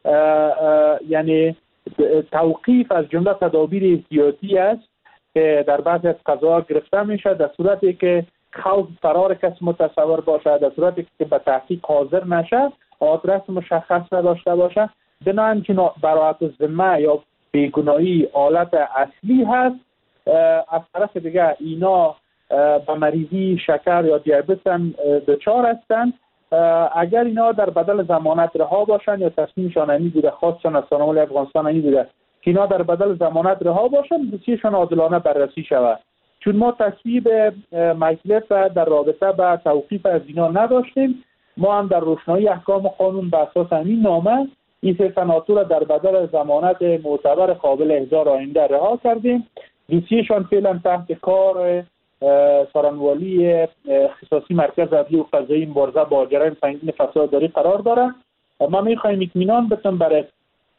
یعنی توقیف از جمله تدابیر احتیاطی است که در بعضی از قضاها گرفته میشه در صورتی که خوف فرار کس متصور باشه، در صورتی که به تحقیق حاضر نشه، آدرس مشخص نداشته باشه، بنابراین که براءت الذمه یا بیگناهی حالت اصلی هست. از طرف دیگه اینا به مریضی شکر یا دیابت هم دچار هستند. اگر اینا در بدل ضمانت رها باشن یا تصمیمشان این بوده، خواستشان از سارنوالی افغانستان این بوده که اینا در بدل ضمانت رها باشن، دوسیشان عادلانه بررسی شود. چون ما تصویب مجلس در رابطه با توقیف از اینا نداشتیم، ما هم در روشنایی احکام قانون به اساس همین نامه این 3 سناتور در بدل ضمانت معتبر قابل احضار آینده رها کردیم. دوسیشان فعلا تحت کار سارنوالی اختصاصی مرکز عدلی و قضایی مبارزه با جرایم سنگین فساد اداری قرار داره. ما میخوایم اطمینان بدیم برای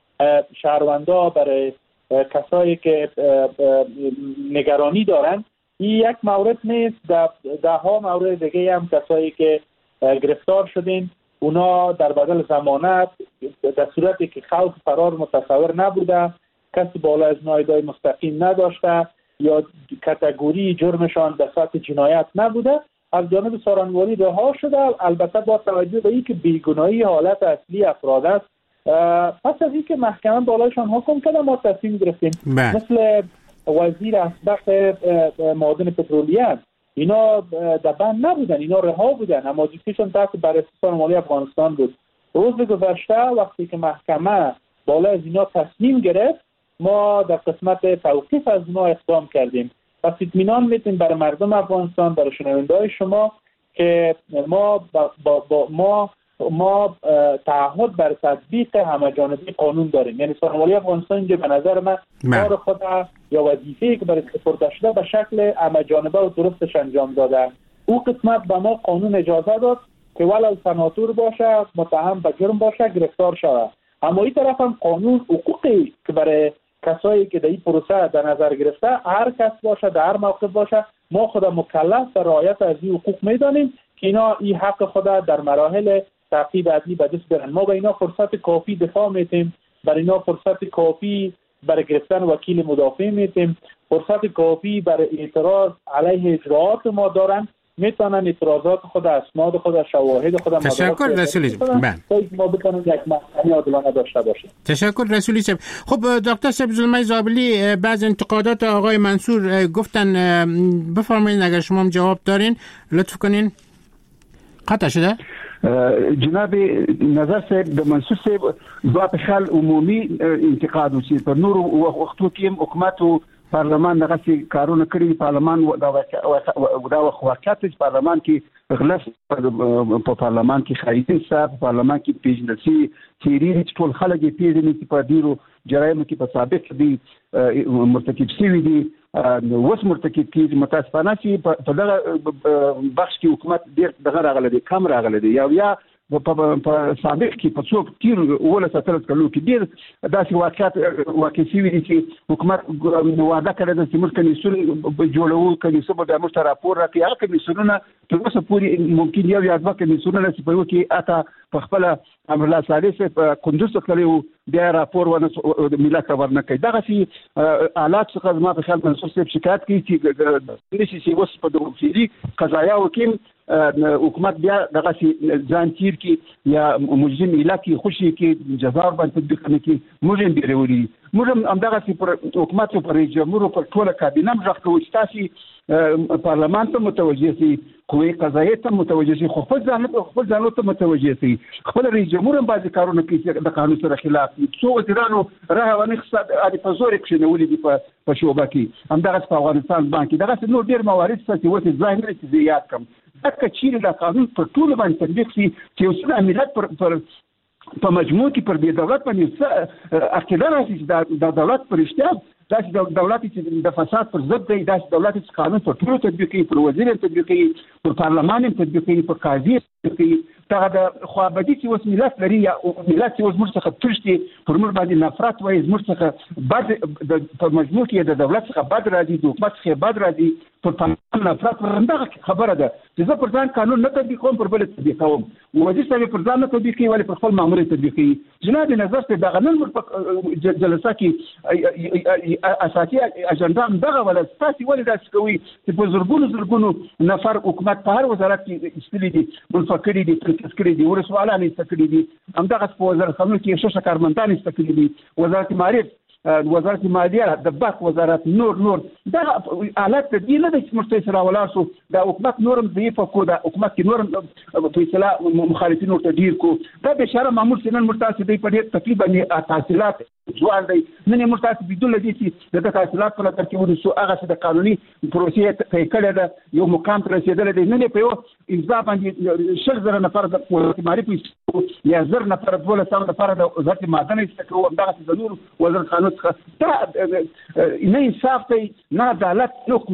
شهروندا، برای کسایی که نگرانی دارن این یک مورد نیست، ده ها مورد دیگه هم کسایی که گرفتار شدین اونا در بدل ضمانت در صورتی که خوف فرار متصور نبوده، کسی بالا از ادعای مستقیم نداشته یا کاتگوری جرمشان در سطح جنایت نبوده، از جانب سارنواری رها شده. البته با توجه به اینکه بیگناهی حالت اصلی افراد است، پس از اینکه محکمه بالایشان حکم کرده ما تصمیم گرفتیم مثل وزیر اسبق معادن پترولیه اینا در بند نبودن، اینا رها بودن، اما جفتیشون تحت بررسی مالی افغانستان بود. روز گذشته وقتی که محکمه بالا از اینا تصمیم گرفت ما در قسمت توقیف از اینا اقدام کردیم. پس اطمینان میتیم برای مردم افغانستان، برای شنونده‌های شما که ما تعهد بر تطبیق همه‌جانبه قانون داریم. یعنی سازمان افغانستان اینجا به نظر من کار خود یا وظیفه‌ای که برای سپرده شده به شکل همه‌جانبه و درستش انجام داده. او قسمت به ما قانون اجازه داد که ولو سناتور باشه، متهم به جرم باشه، گرفتار شود. اما این طرف هم قانون حقوقی که برای کسایی که در این پروسه در نظر گرفته، هر کس باشه در هر موقع باشه، ما خود مکلف به رعایت از این حقوق میدانیم که اینا این حق خود در مراحل تعقیب عدلی به دست برن. ما به اینا فرصت کافی دفاع میتیم، برای اینا فرصت کافی برای گرفتن وکیل مدافع میتیم، فرصت کافی برای اعتراض علیه اجراءات ما دارن، میتونن اعتراضات خود، اسناد خود، شواهد خود تشکر رسولی صاحب. ما بتونیم یک محکمه عادلانه داشته باشیم. تشکر رسولی صاحب. خب دکتر صاحب زلمه زابلی، بعض انتقادات آقای منصور گفتن، بفرمایید اگر شما هم جواب دارین لطف کنین. قطع شده جناب نظر صاحب د منصور صاحب دوه په خل عمومي انتقاد وشي په نور وختو کې حکومت او پارلمان دغه کارونه کړی. پارلمان دا واقعیت چې پارلمان کې غلط په پارلمان کې خارجي صاحب په پارلمان کې پیژندل سي ټول خلک پیژني چې په ډیرو جرایمو کې په سابق دي مرتکب شوي دي، وس مرتکب کیږي. متاسفانه چې په دغه بخش کې حکومت ډیر دغه راغله دي، کم راغله دي یا په سابق کې په څو تیر ولا سترت کلو کې ډیر داسې واقع شوي دي چې حکومت وعده کړې ده چې موږ کمیسیون جوړوو، کمیسیون به موږ ته راپور راکړي. هغه کمیسیونونه تر اوسه پورې ممکن یو یا دوه کمیسیونونه چې په یو کې اته په خپل امرالله صالح په کندوز کړی بیا راپور ونه ملت ورنه کوي. دغه حالات څخه زما په خیال منصور صاحب شکایت کوي چې نشي چې اوس په دغه فعلي قضایاو کې حکومت بیا دغه ځان تیر کی یا مجرم علاقې خوشي کې جزا باندې تطبیق نه کی. موږ هم بیرولي، موږ هم دغه پر حکومت او پر جمهور پر ټوله کابینه مخ کوي چې تاسو پارلمان ته متوجه سي، قوی قضاییه ته متوجه سي، خپل ځانو ته متوجه سي. خپل رئیس جمهور هم بعضی کارونه کوي چې د قانون سره خلاف دي. څو وزیرانو راهونه اړ په زور کې نه ولې په شوبه کې هم دغه په افغانستان باندې دغه نور ډیر موارد چې وته ظاهر چې زیات کم دغه چیرې د قانون پر ټول باندې تطبیق شي چې اوس د ملت په مجموع کې پر دې دولت باندې عقیده راشي چې د دولت پر اشتیاق داسې دولت چې د فساد پر ضد دی، داسې دولت چې قانون پر ټولو تطبیق کوي، پر وزیر تطبیق کوي، پر پارلمان تطبیق کوي، پر قاضي تطبیق کوي. دغه د خوابدي چې اوس ملت لري یا ملت چې اوس موږ څخه تښتي، پر موږ باندې نفرت وایي، موږ څخه بد په مجموع کې د دولت څخه بد راځي، د حکومت څخه بد راځي، پر پارلمان نفرت ورندغه خبره ده چې زه پر ځان قانون نه تطبیق کوم، پر بل تطبیق کوم. وزیر صاحب پر ځان نه تطبیق کوي ولې پر خپل مامور تطبیق کوي. جناب نظر ته دغه نن جلسه کې اساسي اجنډا دغه ولا تاسو ولې داسې کوي چې په زرګونو نفر حکومت په هر وزارت کې استلي دي، منفکر دي، تسکري دي، ورسوالان استکري دي، همدغه په وزارت قانون کې شش کارمندان استکري دي، وزارت مالیه، وزارت مالیه، د بانک وزارت، نور دا حالت دي نه د مستثرا ولا سو د حکومت نورم ضعیف کو د حکومت کې نورم فیصله مخالفین ورته ډیر کو. دا به اشاره معمول سنن مرتاسي دی په دې تقریبا تحصیلات ځوان دی نن مرتاسي بدون لدی چې د تحصیلات په لټه کې ورسو هغه د قانوني پروسې ته کړه ده یو مقام ته رسیدل دی. نن په یو امضا باندې 6000 نفر د وزارت مالیه یا 1000 نفر د ولسمه نفر د وزارت معدن استکرو دغه د نور وزارت قانون دا نه انصاف دی، نه عدالت، نه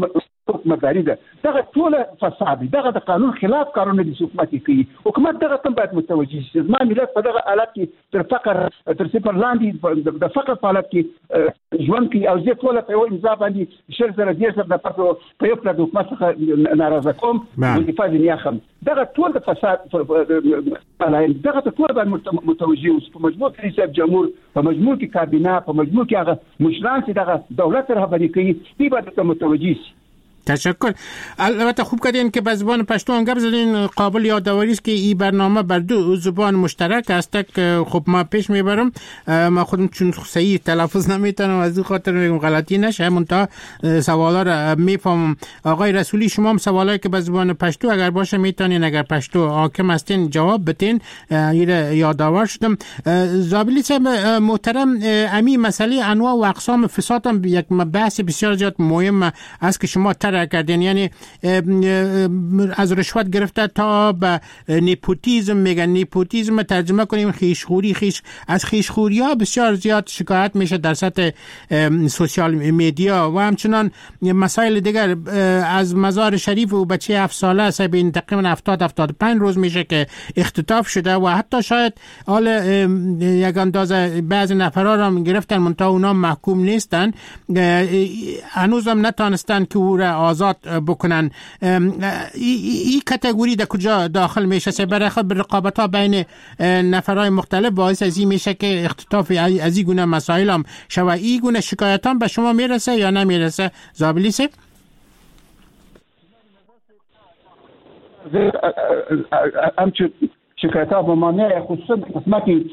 حکومتداري ده دغه ټول فساد دغه د قانون خلاف کارونه دي حکومت کوي. حکومت دغه تم باید متوجه شي. زما ملت په دغه حالت کې تر فقر تر صفر لاندې د فقر په حالت کې ژوند کوي او زه ټول په یو امضا باندې شل زره دېرش زره د په یو پلا د حکومت څخه ناراضه کوم دفاع نیاخم. دغه ټول د فساد دغه ټول باید متوجه اوسو. په مجموع کې رئیس جمهور په مجموع کې کابینه په مجموع کې هغه مشران چې دغه دولت رهبری کوي دی باید متوجه شي. تشکر. البته خوب کردین که به زبان پشتو هم گپ زدین. قابل یادآوری است که این برنامه بر دو زبان مشترک است که خب ما پیش میبرم. ما خودم چون صحیح تلفظ نمیتونم از این خاطر میگم غلطی نشه. منتها سوالا را میفهمم. آقای رسولی شما هم سوالایی که به زبان پشتو اگر باشه میتونین اگر پشتو حاکم هستین جواب بدین. یادآور شدم. زابلی صاحب محترم امی مسئله انواع و اقسام فساد هم یک بحث بسیار زیاد مهم است که شما کردین. یعنی از رشوت گرفته تا به نیپوتیزم. میگن نیپوتیزم ترجمه کنیم خیشخوری. از خیشخوری ها بسیار زیاد شکایت میشه در سطح سوشال میدیا و همچنان مسائل دیگر. از مزار شریف و بچه 7 ساله سبین تقریبا 70-75 روز میشه که اختطاف شده و حتی شاید حال یک اندازه بعضی نفرها را گرفتن منتها اونا محکوم نیستن. هنوزم نتانستن که او را آزاد بکنن. این کاتگوری در کجا داخل میشه؟ برای خود رقابت ها بین نفرهای مختلف باعث از این میشه که اختطاف از این گونه مسائل هم شوه. این گونه شکایت هم به شما میرسه یا نمیرسه زابلی صاحب؟ همچون شکایت ها به مانع خصوصا قسمتی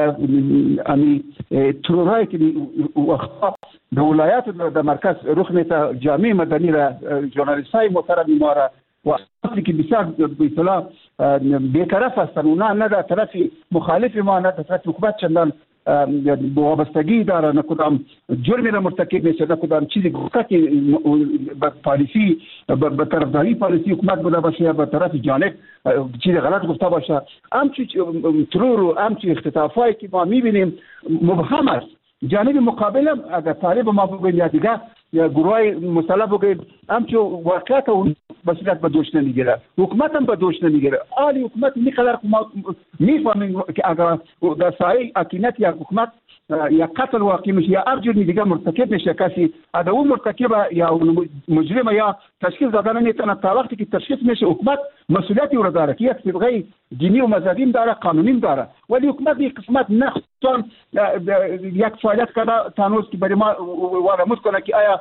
ترورایی که وقتا در ولایات در مرکز رخ میده جامعه مدنی را ژورنالیست های محترم ما را و اصلی که بسیار به اصطلاح بی‌طرف هستند. اونا نه در طرف مخالف ما نه در طرف حکومت چندان وابستگی داره، نه کدام جرمی را مرتکب میشه، نه کدام چیزی که پالیسی به طرفداری پالیسی حکومت بوده باشه یا به طرف جانب چیز غلط گفته باشه. همچی ترور و همچی اختطافایی که ما میبینیم مبهم است. جانب مقابل هم اگر طالب ما بگویم یا دیگه یا گروه مسلح بگویم همچون واقعیت اون مسئولیت به دوش نمیگیره، حکومت هم به دوش نمیگیره. آلی حکومت میقدر ما میفهمیم که اگر در سایه اکینت یا حکومت یا قتل واقع میشه یا هر جرمی دیگه مرتکب میشه کسی اگر اون مرتکب یا مجرم یا تشخیص دادن نمیتونه تا وقتی که تشخیص میشه حکومت مسئولیتی رو داره که یک صبغه دینی و مذهبی داره، قانونی داره. ولی حکومت یک قسمت نخصوصا یک فعالیت کرده تانوز که برای ما وارمود کنه که آیا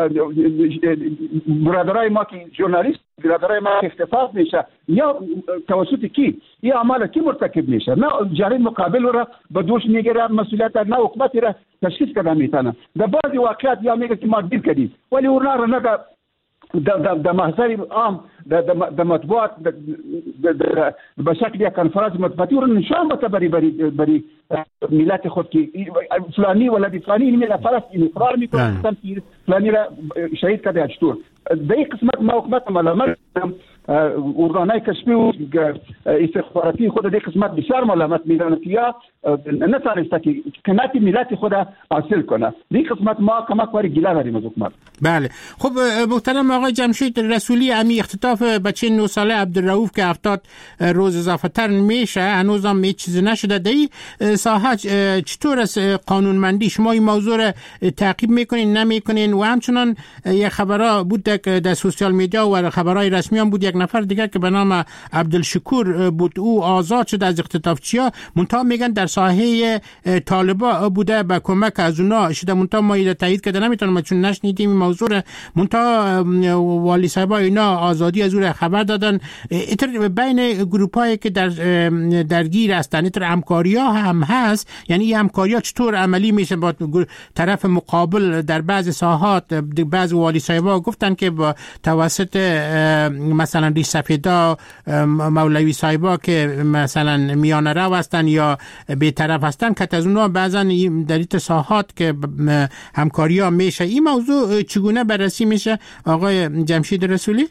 برادرای ما که ژورنالیست برادرای ما اختطاف میشه یا توسط کی یا اعمال کی مرتکب میشه، نه جانب مقابل را به دوش میگیره مسئولیت، نه حکومت را تشخیص کرده میتونه. در بعضی واقعات یا میگه که ما دیر کردیم ولی اونا را نه در محضر عام در مطبوعات به شکل یک کنفرانس مطبوعاتی رو نشان بده بری ملت خود که فلانی ولدی فلانی این نفر است، این اقرار میکنه که فلانی را شهید کرده چطور. در این قسمت ما حکومت ملامت ارگانهای کشفی و استخباراتی خود در قسمت بسیار ملامت میدانند که یا نتانسته که کنات ملت خود حاصل کنه. در این قسمت ما کمک واری گله داریم از حکومت. بله. خب محترم آقای جمشید رسولی، امی اختطاف بچه 9 ساله عبدالرؤوف که 70 روز اضافه تر میشه هنوز هم هیچ چیزی نشده. در این ساحه چطور از قانونمندی شما این موضوع را تعقیب میکنین نمیکنین؟ و همچنان یک خبرها بود در سوشال میدیا و خبرهای رسمی هم بود یک نفر دیگر که به نام عبدالشکور بود، او آزاد شد از اختطافچی‌ها. منتها میگن در ساحه طالبا بوده به کمک از اونا شده. منتها ما اینو تایید کرده نمیتونم چون نشنیدیم این موضوع. منتها والی صاحبا اینا آزادی از او خبر دادن. اینطور بین گروپایی که درگیر هستن اینطور همکاری‌ها هم هست. یعنی این همکاری‌ها چطور عملی میشه با طرف مقابل؟ در بعضی ساحات بعضی والی صاحبا گفتن که با توسط مثلا ریش سفیدا مولوی صاحبا که مثلا میانه رو هستن یا بی‌طرف هستن که از اونها بعضا در این ساحات که همکاری ها میشه. این موضوع چگونه بررسی میشه آقای جمشید رسولی؟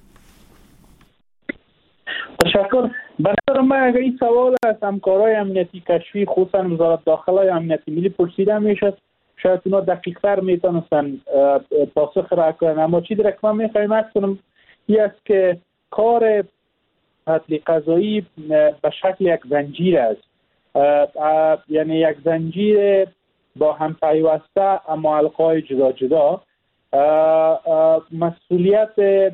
تشکر. به نظر من اگر این سوال از همکارای امنیتی کشفی خصوصا وزارت داخله یا امنیت ملی پرسیده میشد، شاید اونا دقیق‌تر میتونستن پاسخ را کنن. اما چیزی را که من میخوایم عرض کنم این است که کار عدل قضایی به شکل یک زنجیر است، یعنی یک زنجیر با هم پیوسته اما حلقه‌های جدا جدا. مسئولیت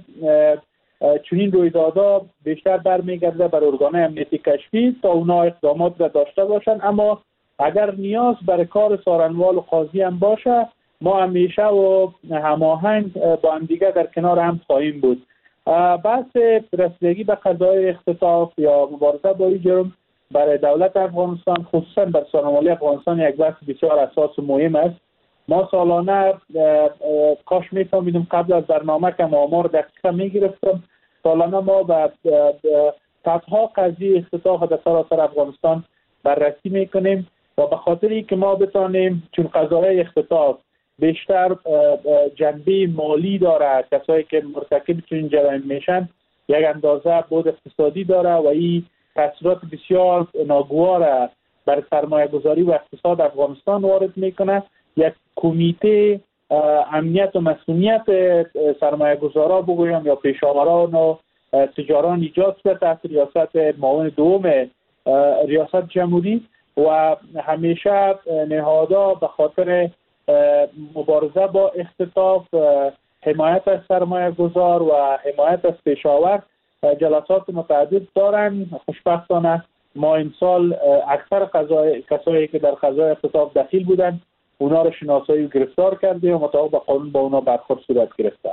چنین رویدادها بیشتر برمیگرده بر ارگان‌های امنیتی کشفی تا اونا اقدامات را داشته باشند، اما اگر نیاز برای کار سارنوال و قاضی هم باشه ما همیشه و هماهنگ با هم دیگه در کنار هم خواهیم بود. بحث رسیدگی به قضای اختطاف یا مبارزه با این جرم برای دولت افغانستان خصوصا بر سارنوالی افغانستان یک بحث بسیار اساس و مهم است. ما سالانه کاش میفهمیدم قبل از برنامه که آمار دقیقا میگرفتم، سالانه ما به صدها قضیه اختطاف در سراسر افغانستان بررسی میکنیم و به خاطری که ما بتانیم چون قضاهای اختطاف بیشتر جنبه مالی داره، کسایی که مرتکب چنین جرایم میشن یک اندازه بود اقتصادی داره و این تاثیرات بسیار ناگوار بر سرمایه گذاری و اقتصاد افغانستان وارد میکنه. یک کمیته امنیت و مسئولیت سرمایه گذارا بگویم یا پیشاوران و تجاران ایجاد شده تحت ریاست معاون دوم ریاست جمهوری و همیشه نهادها به خاطر مبارزه با اختطاف، حمایت از سرمایه گذار و حمایت از پیشاور جلسات متعدد دارن. خوشبختانه ما امسال اکثر کسایی که در قضای اختطاف دخیل بودن اونا رو شناسایی و گرفتار کرده و مطابق با قانون با اونا برخورد صورت گرفته.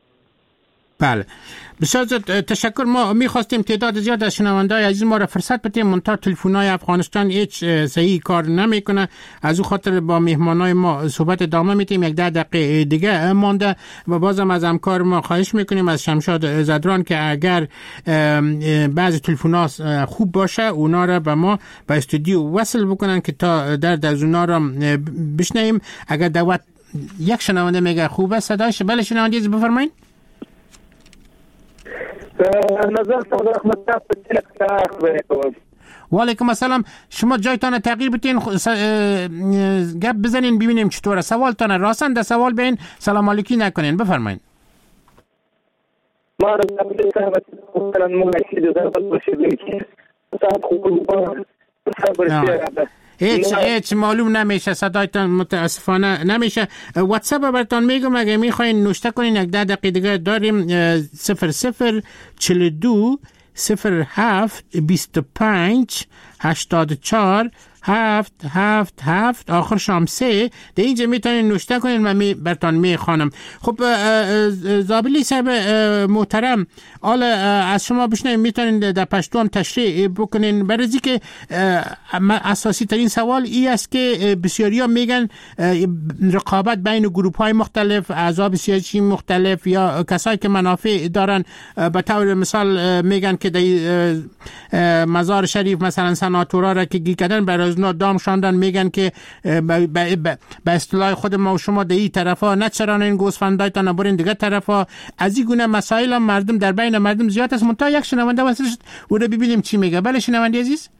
بله بسیار تشکر. ما میخواستیم تعداد زیاد از شنونده‌های عزیز ما را فرصت بدیم، منتها تلفن‌های افغانستان هیچ صحیح کار نمیکنه، از او خاطر با مهمانای ما صحبت ادامه میدیم. 10 دقیقه دیگه مانده و بازم از همکار ما خواهش میکنیم از شمشاد زدران که اگر بعضی تلفن‌ها خوب باشه اونا را به ما به استودیو وصل بکنن که تا در اونا را بشنویم. اگر دعوت یک شنونده میگه خوبه صداش، بله شنونده بفرمایید. نظر و علیکم السلام. شما جایتان تغییر بتین گپ بزنین ببینیم چطوره. سوالتان راستن در سوال بین سلام علیکی نکنین، بفرمایید. ما هیچ معلوم نمیشه، صدایتان متاسفانه نمیشه. واتساپ براتون میگم اگه میخواین نوشته کنین 10 دقیقه دیگه داریم. 0042 07 25 84 7 آخر شام 3 در اینجا میتونین نوشته کنین من براتون میخوانم. خب زابلی صاحب محترم، حالا از شما بشنویم میتونین در پشتو هم تشریح بکنین. برای که اساسی ترین سوال این است که بسیاری ها میگن رقابت بین گروپ های مختلف، احزاب سیاسی مختلف یا کسایی که منافع دارن، به طور مثال میگن که در مزار شریف مثلا سناتورا را که گیر کردن برای اونا دام شاندن، میگن که به اصطلاح خود ما و شما در این طرفا نچران این گوسفندایتان برین دیگه طرفا. از این گونه مسائل هم مردم در بین مردم زیاد است. منتها یک شنونده واسه او رو ببینیم چی میگه. بله شنونده عزیز.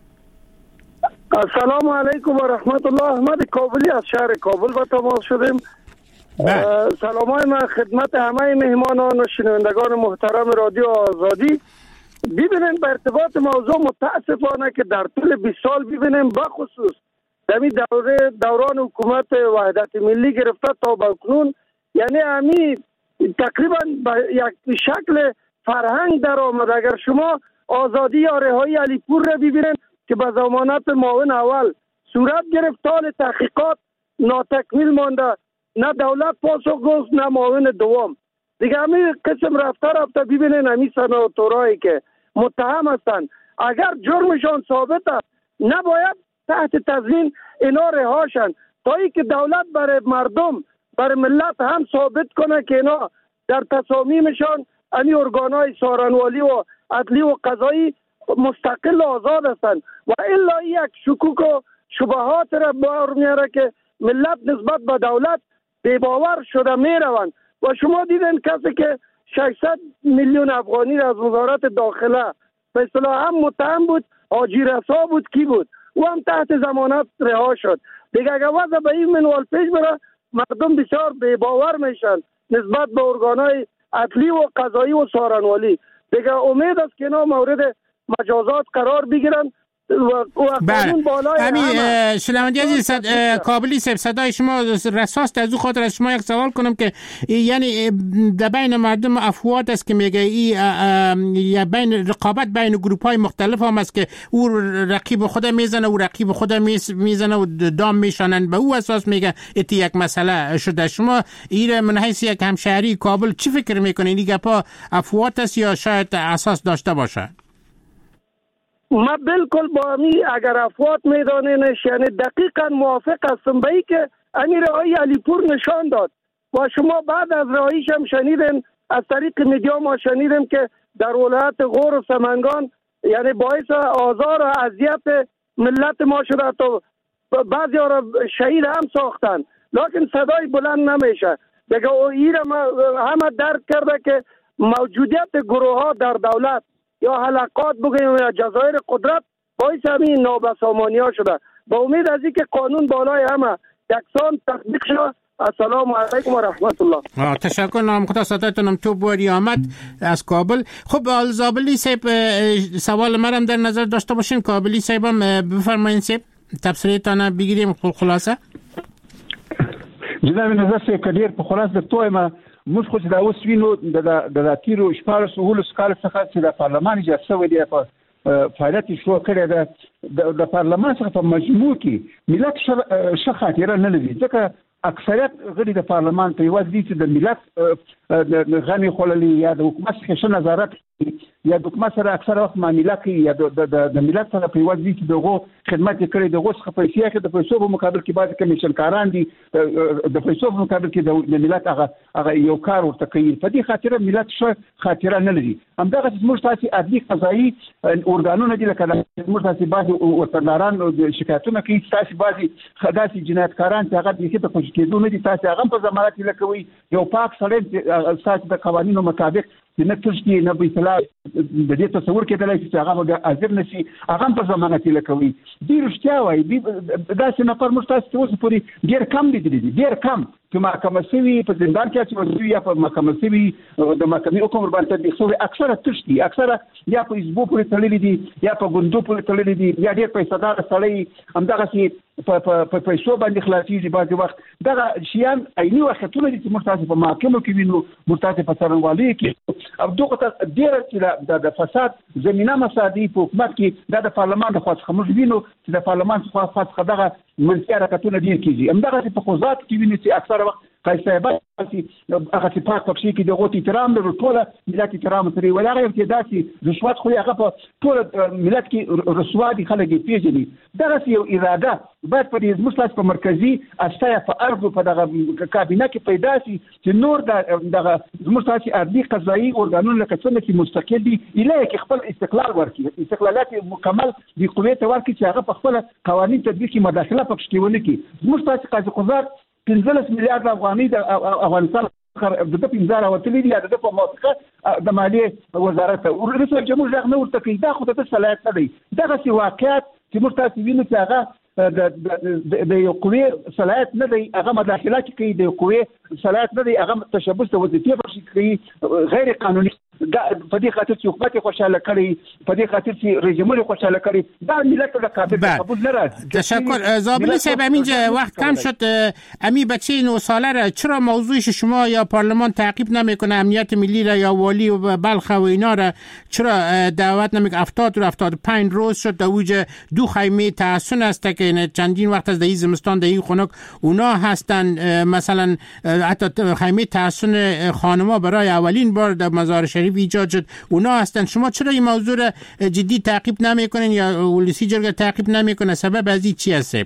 السلام علیکم و رحمت الله. احمد کابلی از شهر کابل با تماس شدیم. سلامای من خدمت همه مهمانان و شنوندگان محترم رادیو آزادی. ببینیم به ارتباط موضوع متاسفانه که در طول 20 سال ببینیم بخصوص در دوران حکومت وحدت ملی گرفته تا به کنون، یعنی همی تقریبا به یک شکل فرهنگ در آمد. اگر شما آزادی یا رهایی علیپور را ببینید که به ضمانت معاون اول صورت گرفت، حال تحقیقات ناتکمیل مانده، نه دولت پاسخ گفت نه معاون دوم. دیگه همین قسم رفته ببینین همین سناتورایی که متهم هستند اگر جرمشان ثابت است نباید تحت تضمین اینا رهاشن تا ای که دولت برای مردم برای ملت هم ثابت کنه که اینا در تصامیمشان همین ارگانهای سارنوالی و عدلی و قضایی مستقل و آزاد هستند و الا یک شکوک و شبهات را بار میاره که ملت نسبت به دولت بی‌باور شده میروند. و شما دیدن کسی که 600 میلیون افغانی را از وزارت داخله به اصطلاح هم متهم بود، حاجی رسا بود، کی بود، او هم تحت ضمانت رها شد. دیگه اگر وضع به این منوال پیش بره مردم بسیار بی‌باور میشن نسبت به ارگانهای عدلی و قضایی و سارنوالی. دیگه امید است که اینا مورد مجازات قرار بگیرن و قانون بالای همه. شلمندی عزیز کابلی صدای شما رساست، از او خاطر از شما یک سوال کنم که یعنی در بین مردم افواد است که میگه یا بین رقابت بین گروپ های مختلف هم است که او رقیب خود میزنه و رقیب خود میزنه و دام میشانن، به او اساس میگه ایتی یک مسئله شده. شما این من حیث یک همشهری کابل چی فکر میکنین؟ این گپا افواد است یا شاید اساس داشته باشه؟ ما بالکل با امی اگر افواد میدانینش یعنی دقیقا موافق هستم به ای که امیر رهایی علیپور نشان داد و شما بعد از رهاییش هم شنیدین، از طریق میدیا ما شنیدیم که در ولایت غور و سمنگان یعنی باعث آزار و اذیت ملت ما شده، تو بعضی ها را شهید هم ساختن، لکن صدای بلند نمیشه. دیگه این همه درک کرده که موجودیت گروه ها در دولت یا حلقات بگویم یا جزایر قدرت باعث همین نابسامانی ها شده. با امید از اینکه قانون بالای همه یکسان تطبیق شد. السلام علیکم و رحمت الله. تشکر. نام خدا ساتتونم تو باری آمد از کابل. خب آلزابلی صاحب سوال مرم در نظر داشته باشین. کابلی صاحب هم بفرمایین صاحب تبصریتان بگیریم خلاصه. جناب نظر صاحب کدیر په خلاصه توه ما موږ خو دا اوس وینو د تیرو شپارس ولس کال څخه چې د پارلمان اجازه ولې په فعالیت شروع کړی ده د پارلمان څخه په مجموع کې ملت ښه خاطره نه لري، ځکه اکثریت غړي د پارلمان په یوازې دي چې د ملت غني خللي یا د حکومت څخه نظارت یا د حکومت سره اکثره وخت معامله کوي یا د ملت سره په یوازې دي چې دغه خدمت کړي دغه څخه پیسې اخلي، د پیسو په مقابل کې بعض کمیشن کاران دي د پیسو په مقابل کې د ملت هغه یو کار ورته کوي. په دې خاطر ملت ښه خاطره نه لري. همدغه موږ تاسو عدلي قضایي ارګانونه دي لکه موږ تاسو بعض وطنداران شکایتونه کوي، تاسو بعض خداسي جنایتکاران چې هغه د کېدو کېدو نه دي، تاسو هغه په ضمانت لکوي. یو پاک سړی تاسو د قوانینو مطابق نه تشتي نه به اطلاع د دې تصور کېدلای چې هغه حاضر نشي، هغه په ضمانت لکوي. ډیر رښتیا وایي داسې نفر موږ تاسو ته اوس پورې ډیر کم لیدلي دي، ډیر کم چې محکمه شوي په زندان کې چې یا په محکمه شوي د محکمې حکم ور باندې تطبیق شوی، اکثره تشتي، اکثره یا په حزبو پورې تړلي دي یا په ګوندو پورې تړلي دي یا ډیر پیسې دار سړی همدغسې په پیسو باندې خلاصېږي. بعضې وخت دغه شیان عیني واقعیتونه دي چې موږ تاسو په محاکمو کې وینو، موږ تاسو په څارنوالۍ کې او دغه ډېره چې د فساد زمینه مساعدي په حکومت کې دا د پارلمان د خوا څخه موږ وینو چې د پارلمان څخه دغه منفي حرکتونه ډېر کېږي. همدغسې په خوځات کې وینو چې اکثره وخت قایص صاحبان هغه چې پاک پکښې کې دغه احترام لرو، ټوله ملت احترام ترې ولا هغه چې داسې رشوت خو هغه په ټوله ملت کې رسوا دي، خلک یې پیژني. دغسې یو اراده باید په دې زموږ په مرکزي استیا په ارض په دغه کابینه کې پیدا شي چې نور دغه زموږ تاسې عدلي قضایي ارګانونه لکه څنګه چې مستقل دي ایله کې خپل استقلال ورکړي، استقلالات مکمل دې قوې ته ورکړي چې هغه په خپل قوانین تطبیق کې مداخله پکښې ونه کړي. زموږ تاسې قاضي قضات 15 میلیارډ افغانۍ د افغانستان د 15 وتلي دي د په موافقه د مالیې وزارت رئیس جمهور ځخ نه ورته کوي. دا خو د صلاحیت نه دی، دغسې واقعیت چې موږ تاسو وینو چې هغه د یو قوې صلاحیت نه دی، هغه مداخله کوي، د یو قوې صلاحیت نه دی، هغه تشبث د وظیفې پکښې کوي غیر قانوني. په دې خاطر چې حکومت خوشاله کړي، په دې خاطر چې رئیس جمهور خوشاله کړي، دا ملت له قبول نه راځي. تشکر. زابلی صاحب همینجا وقت کم شد. امی بچه 9 ساله را چرا موضوعش شما یا پارلمان تعقیب نمیکنه؟ امنیت ملی را یا والی و بلخ و اینا را چرا دعوت نمیکنه؟ 70 و 75 روز شد در اوج دو خیمه تحسن است که چندین وقت از دهی زمستان دهی خنک اونا هستن. مثلا حتی خیمه تحسن خانما برای اولین بار در مزار شریف ایجاد شد، اونا هستن. شما چرا این موضوع را جدی تعقیب نمیکنین یا ولسی جرگه تعقیب نمیکنه؟ سبب از این چی است؟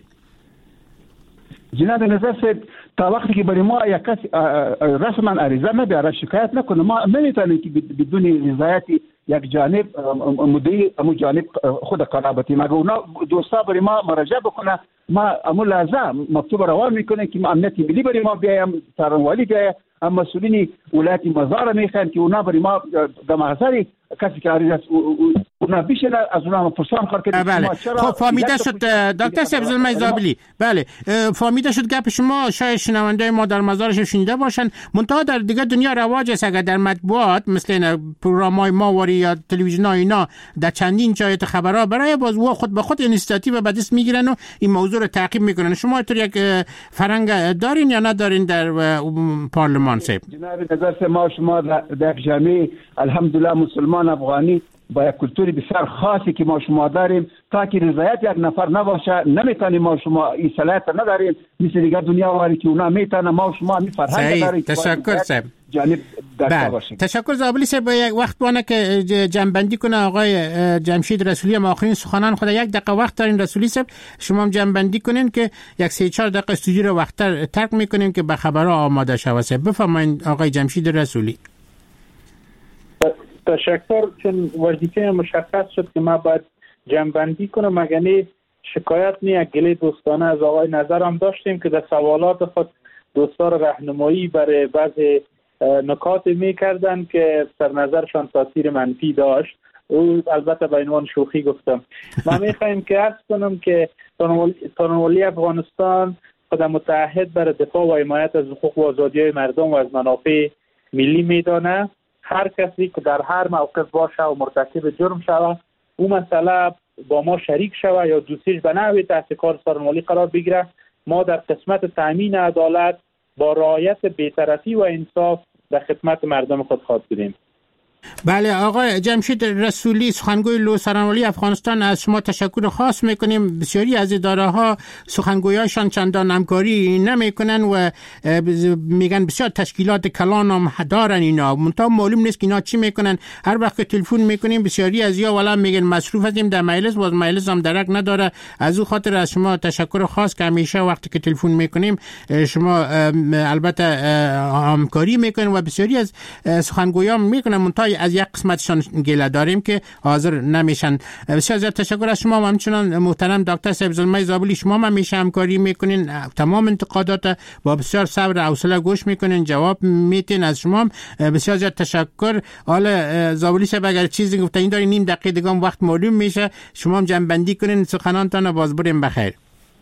جناب نظر صاحب تا وقتی که برای ما یک کس رسما عریضه نبیاره شکایت نکنه، ما نمیتونیم که بدون رضایت یک جانب مدعی امو جانب خود قرابتی مگه اونا دوستا برای ما مراجعه بکنه، ما امو لازم مکتوب روان میکنه که امنیت ملی برای ما بیایم، څارنوالي بیایم، مسئولین ولایت مزار میخوان که اونا برای ما د محضر کسی که عریض است اونا بیشتر از اونا پرسان کار کرد. بله خب فهمیده شد دکتر سبزالمای زابلی. بله فهمیده شد گپ شما شاید شنونده ما در مزارش شنیده باشن، منتها در دیگه دنیا رواج است اگر در مطبوعات مثل پروگرام‌های ماوری یا تلویزیون‌ها اینا در چندین جای خبرها برای باز و خود به خود اینیشیتیو به دست میگیرن و این موضوع رو تعقیب میکنن. شما تو یک فرنگ دارین یا ندارین در پارلمان صاحب؟ جناب نظر ما شما در جامعه الحمدلله مسلمان افغانی با یک کلتوری بسیار خاصی که ما شما داریم، تا که رضایت یک نفر نباشه نمیتونیم ما شما این صلاحیت نداریم مثل دیگر دنیا واری که اونا میتونن ما شما می فرهنگ داریم. تشکر صاحب. جانب داشته باشیم. تشکر زابلی صاحب. یک وقت بانه که جنبندی کنه آقای جمشید رسولی هم آخرین سخنان خود. یک دقیقه وقت دارین رسولی صاحب، شما هم جنبندی کنین که یک 3-4 دقیقه استودیو رو وقت ترک میکنیم که به خبرها آماده شوه. بفرمایید آقای جمشید رسولی. تشکر. چون وظیفه مشخص شد که ما باید جنبندی کنم، مگه شکایت یک گله دوستانه از آقای نظر هم داشتیم که در سوالات خود دوستان راهنمایی برای بعضی نکات میکردن که در نظرشان تاثیر منفی داشت. او البته به عنوان شوخی گفتم. ما میخوایم که عرض کنم که قانون‌ولی افغانستان خود متعهد برای دفاع و حمایت از حقوق و آزادی‌های مردم و از منافع ملی میدانه. هر کسی که در هر موقف باشه و مرتکب جرم شود او مسئله با ما شریک شود یا دوستیش به نحوی تحت کار قانون‌ولی قرار بگیره، ما در قسمت تامین عدالت با رعایت بی‌طرفی و انصاف در خدمت مردم خود خواهد بودیم. بله آقای جمشید رسولی سخنگوی لو سرانولی افغانستان، از شما تشکر خاص میکنیم. بسیاری از اداره ها سخنگویاشان چندان همکاری نمیکنن و میگن بسیار تشکیلات کلان هم دارن اینا، منتها معلوم نیست که اینا چی میکنن. هر وقت که تلفن میکنیم بسیاری از یا والا میگن مصروف هستیم در مجلس، باز مجلس هم درک نداره. از او خاطر از شما تشکر خاص که همیشه وقتی که تلفن میکنیم شما البته همکاری میکنین و بسیاری از سخنگویان میکنن، منتها از یک قسمتشان گله داریم که حاضر نمیشن. بسیار زیاد تشکر از شما و همچنان محترم دکتر سبزالمای زابلی. شما هم همیشه همکاری میکنین، تمام انتقادات با بسیار صبر و حوصله گوش میکنین، جواب میتین. از شما بسیار زیاد تشکر. حالا زابلی صاحب اگر چیزی گفته این داری نیم دقیقه دیگه وقت معلوم میشه، شما هم جنبندی کنین سخنانتان و باز بریم بخیر.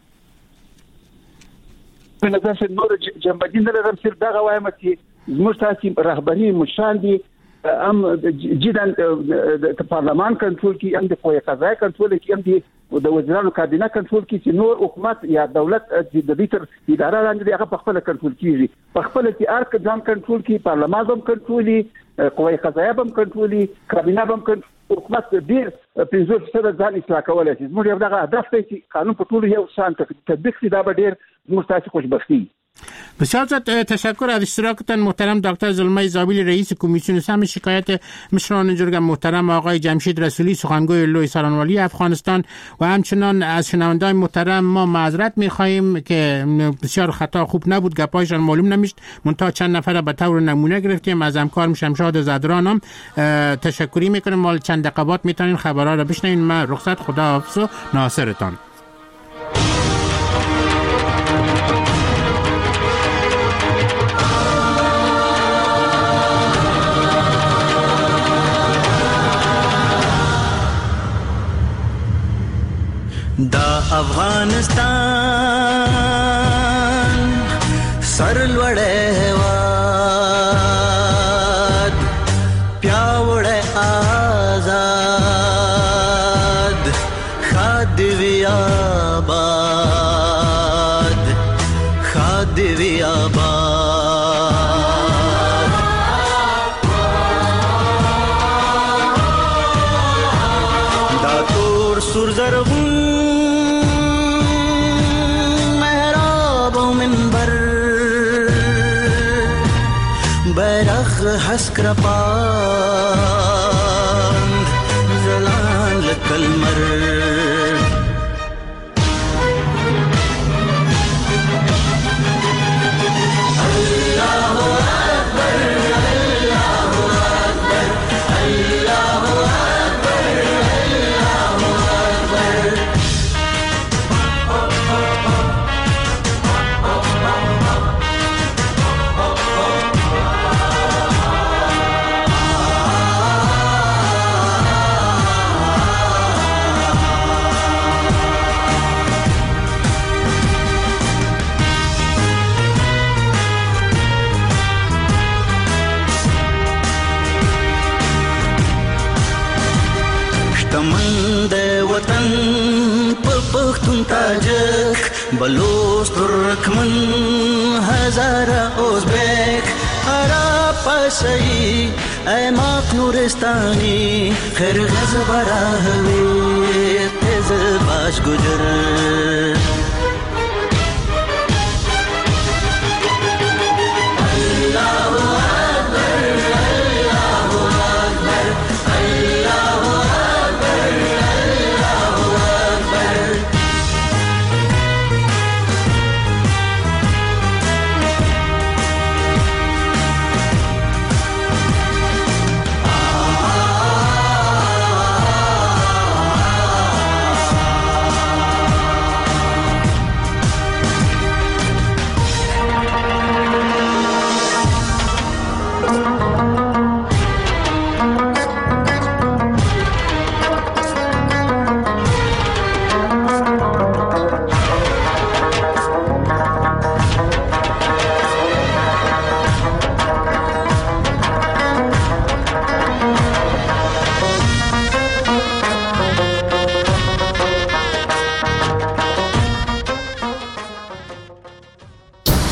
به نظر نور جنبندی ندارم، صرف دغه وایم چې زموږ تاسې رهبري مشران دي هم جدا پارلمان کنټرول کی، هم د قوه قضاییه کنټرول کی، هم د وزیرانو کابینه کنټرول کی، چې نور حکومت یا دولت د دې تر اداره لاندې هغه په خپل کنټرول کیږي، په خپل کې ارک ځان کنټرول کی، پارلمان هم کنټرولي، قوه قضاییه هم کنټرولي، کابینه هم کنټرول. حکومت ډیر 50% ځان اصلاح کولای شي. زموږ یو دغه هدف دی چې قانون په ټولو یو شان تطبیق شي. دا به ډیر زموږ تاسې خوشبختي. بسیار زیاد تشکر از اشتراکتان محترم دکتر زلمای زابلی رئیس کمیسیون سهم شکایت مشران جرگه، محترم آقای جمشید رسولی سخنگوی لوی سرانوالی افغانستان و همچنان از شنوندگان محترم ما معذرت می‌خواهیم که بسیار خطا خوب نبود، گپایشان معلوم نمیشد، منتها چند نفر به طور نمونه گرفتیم. از همکارم شمشاد زدران هم تشکری میکنیم. مال چند دقیقه بعد میتونین خبرها رو بشنوین. من رخصت، خداحافظ و ناصرتان. دا افغانستان سرلوړی هیواد پیاوړی آزاد ښاد دې وي آباد ښاد دې وي آباد دا تور سور زرغون حسکر پاند زلان لکلمر وطن په پښتون تاجک بلوچ ترکمن هزاره ازبک عرب پسایی ایماق نورستانی خرغز براهوی تز باش گجر